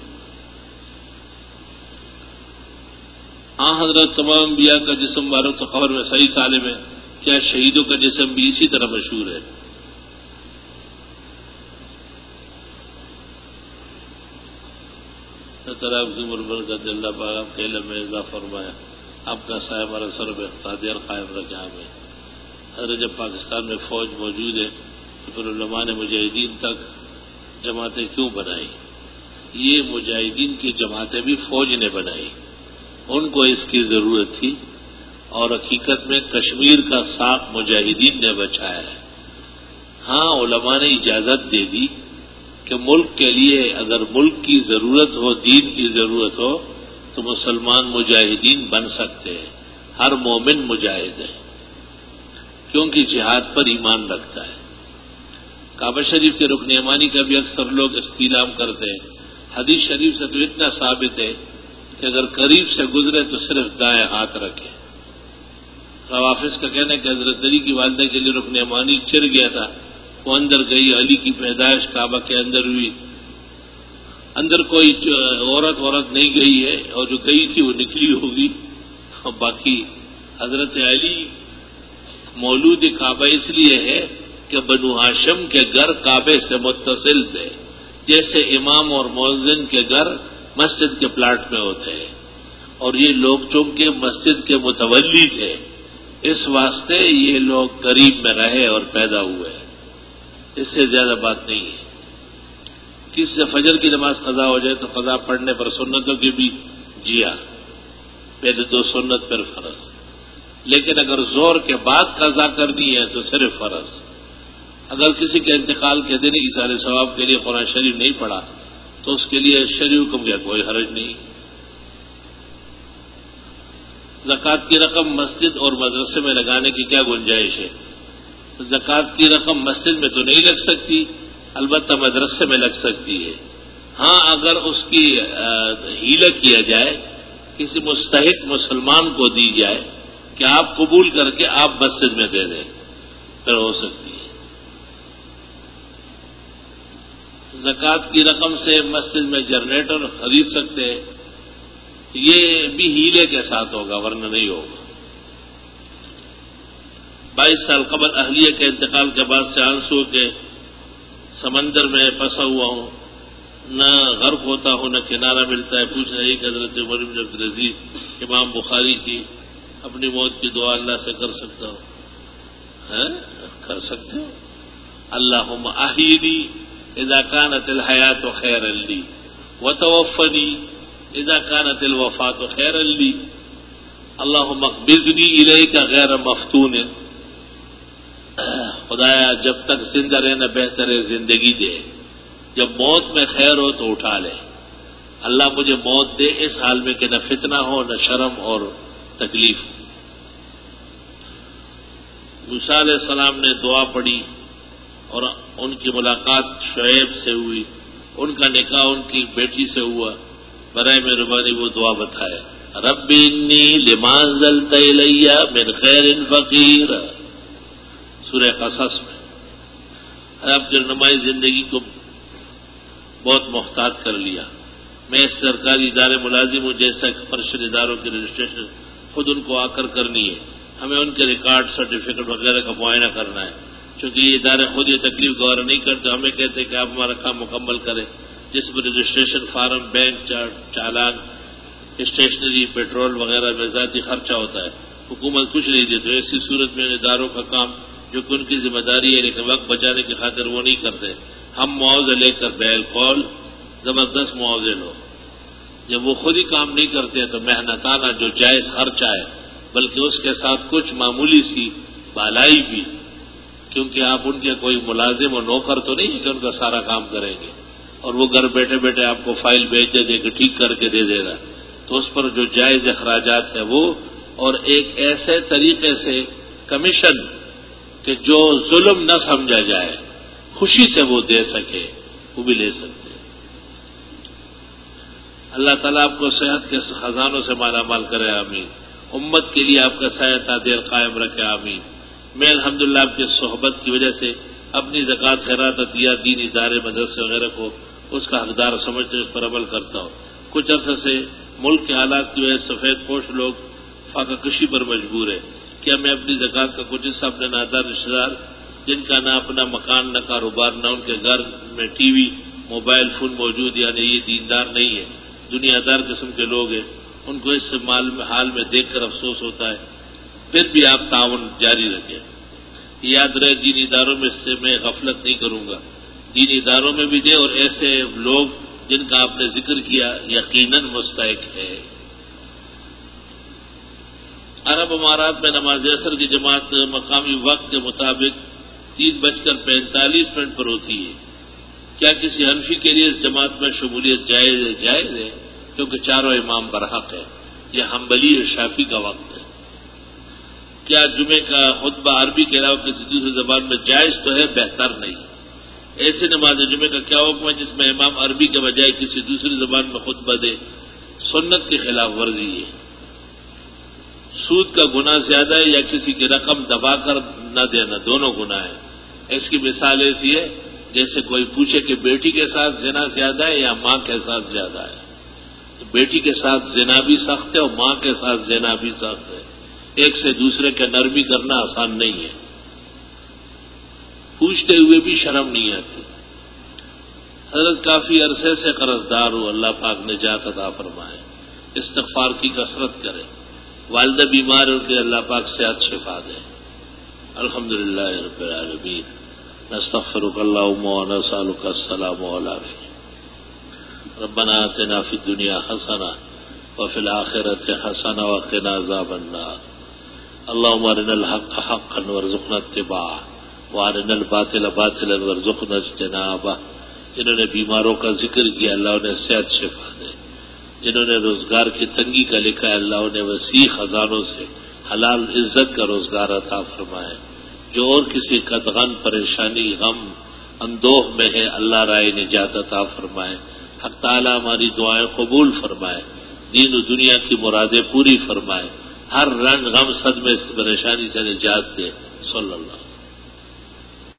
آن حضرت تمام انبیاء کا جسم مبارک تو خبر میں صحیح سالم ہے، کیا شہیدوں کا جسم بھی اسی طرح مشہور ہے؟ طرح کی مربر کا دلہ پاک آپ کے علم میں اضافہ فرمایا، آپ کا سایہ ہمارا سر پہ اقتدار قائم رکھے ہمیں۔ حضرت جب پاکستان میں فوج موجود ہے تو پھر علماء نے مجاہدین تک جماعتیں کیوں بنائی؟ یہ مجاہدین کی جماعتیں بھی فوج نے بنائی، ان کو اس کی ضرورت تھی، اور حقیقت میں کشمیر کا ساکھ مجاہدین نے بچایا ہے۔ ہاں علماء نے اجازت دے دی کہ ملک کے لیے اگر ملک کی ضرورت ہو، دین کی ضرورت ہو تو مسلمان مجاہدین بن سکتے ہیں، ہر مومن مجاہد ہے، کیونکہ جہاد پر ایمان رکھتا ہے۔ کعبہ شریف کے رکن یمانی کا بھی اکثر لوگ استعلام کرتے ہیں، حدیث شریف سے تو اتنا ثابت ہے کہ اگر قریب سے گزرے تو صرف دائیں ہاتھ رکھے۔ روافظ کا کہنا ہے کہ حضرت علی کی والدہ کے لیے رکن یمانی چر گیا تھا، وہ اندر گئی، علی کی پیدائش کعبہ کے اندر ہوئی، اندر کوئی عورت عورت نہیں گئی ہے، اور جو گئی تھی وہ نکلی ہوگی، اور باقی حضرت علی مولود کعبہ اس لیے ہے کہ بنو ہاشم کے گھر کعبے سے متصل تھے، جیسے امام اور مؤذن کے گھر مسجد کے پلاٹ میں ہوتے ہیں، اور یہ لوگ چونکہ مسجد کے متولی تھے، اس واسطے یہ لوگ قریب میں رہے اور پیدا ہوئے، اس سے زیادہ بات نہیں ہے۔ کس سے فجر کی نماز قضا ہو جائے تو قضا پڑھنے پر سنتوں کی بھی جیا، پہلے دو سنت پھر فرض، لیکن اگر زور کے بعد قضا کرنی ہے تو صرف فرض۔ اگر کسی کے انتقال کے دن ایصال ثواب کے لیے قرآن شریف نہیں پڑھا تو اس کے لیے شرعی حکم کا کوئی حرج نہیں۔ زکوٰۃ کی رقم مسجد اور مدرسے میں لگانے کی کیا گنجائش ہے؟ زکوٰۃ کی رقم مسجد میں تو نہیں لگ سکتی، البتہ مدرسے میں لگ سکتی ہے۔ ہاں اگر اس کی ہیلہ کیا جائے، کسی مستحق مسلمان کو دی جائے کہ آپ قبول کر کے آپ مسجد میں دے دیں، پھر ہو سکتی ہے۔ زکوٰۃ کی رقم سے مسجد میں جنریٹر خرید سکتے ہیں، یہ بھی ہیلے کے ساتھ ہوگا ورنہ نہیں ہوگا۔ بائیس سال قبل اہلیہ کے انتقال کے بعد سے آنسو کے سمندر میں پھنسا ہوا ہوں، نہ غرق ہوتا ہوں نہ کنارہ ملتا ہے۔ پوچھ رہے کہ حضرت عمر بن عبدالعزیز امام بخاری کی اپنی موت کی دعا اللہ سے کر سکتا ہوں؟ کر سکتے ہو؟ اللہم احیینی اذا کانت الحیات خیرا لی وتوفنی اذا کانت الوفات خیرا لی اللہم اقبضنی الیک غیر مفتون۔ خدایا جب تک زندہ رہنا بہتر ہے زندگی دے، جب موت میں خیر ہو تو اٹھا لے۔ اللہ مجھے موت دے اس حال میں کہ نہ فتنہ ہو نہ شرم اور تکلیف ہو۔ موسیٰ علیہ السلام نے دعا پڑھی اور ان کی ملاقات شعیب سے ہوئی، ان کا نکاح ان کی بیٹی سے ہوا، برائے مہربانی وہ دعا بتائے، رب انی لما انزلت الی من خیر فقیر، سورہ قصص میں۔ آپ کی رہنمائی زندگی کو بہت محتاط کر لیا۔ میں اس سرکاری ادارے ملازم ہوں، جیسا کہ پرشد اداروں کی رجسٹریشن خود ان کو آ کر کرنی ہے، ہمیں ان کے ریکارڈ سرٹیفکیٹ وغیرہ کا معائنہ کرنا ہے، چونکہ یہ ادارے خود یہ تکلیف گوارا نہیں کرتے، ہمیں کہتے ہیں کہ آپ ہمارا کام مکمل کریں، جس میں registration form, bank challan, stationery, petrol وغیرہ میں ذاتی خرچہ ہوتا ہے، حکومت کچھ نہیں دیتی۔ ایسی صورت میں اداروں کا کام جو کہ ان کی ذمہ داری ہے لیکن وقت بچانے کی خاطر وہ نہیں کرتے، ہم معاوضہ لے کر بیل قول زبردست معاوضے لو۔ جب وہ خود ہی کام نہیں کرتے تو محنتانہ جو جائز خرچہ ہے، بلکہ اس کے ساتھ کچھ معمولی سی بالائی بھی، کیونکہ آپ ان کے کوئی ملازم اور نوکر تو نہیں ہے کہ ان کا سارا کام کریں گے، اور وہ گھر بیٹھے بیٹھے آپ کو فائل بھیج دے دے کہ ٹھیک کر کے دے دے گا، تو اس پر جو جائز اخراجات ہیں وہ، اور ایک ایسے طریقے سے کمیشن کہ جو ظلم نہ سمجھا جائے، خوشی سے وہ دے سکے، وہ بھی لے سکتے۔ اللہ تعالیٰ آپ کو صحت کے خزانوں سے مالا مال کرے، آمین۔ امت کے لیے آپ کا سایہ تا دیر قائم رکھے، آمین۔ میں الحمدللہ آپ کی صحبت کی وجہ سے اپنی زکوٰۃ، خیرات، عطیات، دین ادارے، مدرسے وغیرہ کو اس کا حقدار سمجھتے اس پر عمل کرتا ہوں۔ کچھ عرصے سے ملک کے حالات کی وجہ سے سفید پوش لوگ فاقہ کشی پر مجبور ہے، کیا میں اپنی زکوٰۃ کا کچھ حصہ اپنے نادار رشتہ دار جن کا نہ اپنا مکان نہ کاروبار نہ ان کے گھر میں ٹی وی موبائل فون موجود، یعنی یہ دیندار نہیں ہے، دنیا دار قسم کے لوگ ہیں، ان کو اس مال میں حال میں دیکھ کر افسوس ہوتا ہے، پھر بھی آپ تعاون جاری رکھیں۔ یاد رہے دین اداروں میں سے میں غفلت نہیں کروں گا، دین اداروں میں بھی دے، اور ایسے لوگ جن کا آپ نے ذکر کیا یقیناً مستحق ہے۔ عرب امارات میں نماز عصر کی جماعت مقامی وقت کے مطابق تین بج کر پینتالیس منٹ پر ہوتی ہے، کیا کسی حنفی کے لیے اس جماعت میں شمولیت جائز ہے؟ جائز ہے، کیونکہ چاروں امام برحق ہے، یہ حنبلی اور شافعی کا وقت ہے۔ کیا جمعے کا خطبہ عربی کے علاوہ کسی دوسری زبان میں جائز تو ہے، بہتر نہیں۔ ایسی نماز جمعے کا کیا حکم ہے جس میں امام عربی کے بجائے کسی دوسری زبان میں خطبہ دے؟ سنت کی خلاف ورزی ہے۔ سود کا گناہ زیادہ ہے یا کسی کی رقم دبا کر نہ دینا؟ دونوں گناہ ہیں۔ اس کی مثال ایسی ہے جیسے کوئی پوچھے کہ بیٹی کے ساتھ زنا زیادہ ہے یا ماں کے ساتھ زیادہ ہے۔ بیٹی کے ساتھ زنا بھی سخت ہے اور ماں کے ساتھ زنا بھی سخت ہے. ایک سے دوسرے کے نرمی کرنا آسان نہیں ہے. پوچھتے ہوئے بھی شرم نہیں آتی. حضرت کافی عرصے سے قرضدار ہوں، اللہ پاک نجات عطا فرمائے. استغفار کی کثرت کرے. والدہ بیمار ہو کے اللہ پاک صحت شفا دے. الحمدللہ رب العالمین. نستغفرک اللہم ونسألک السلام والعافیہ. ربنا آتنا فی الدنیا حسنہ وفی الآخرۃ حسنہ وقنا عذاب النار. اللہم ارنا الحق حقا وارزقنا اتباعہ وارنا الباطل باطلا وارزقنا اجتنابہ. جنہوں نے بیماروں کا ذکر کیا اللہ انہیں صحت شفا دے. جنہوں نے روزگار کی تنگی کا لکھا ہے اللہ انہیں وسیع خزانوں سے حلال عزت کا روزگار عطا فرمائے. جو اور کسی قدغن پریشانی غم اندوہ میں ہے اللہ رائے نجات عطا فرمائے. حق تعالی ہماری دعائیں قبول فرمائے. دین و دنیا کی مرادیں پوری فرمائے. ہر رنگ غم صدمے پریشانی سے نجات دے. صلی اللہ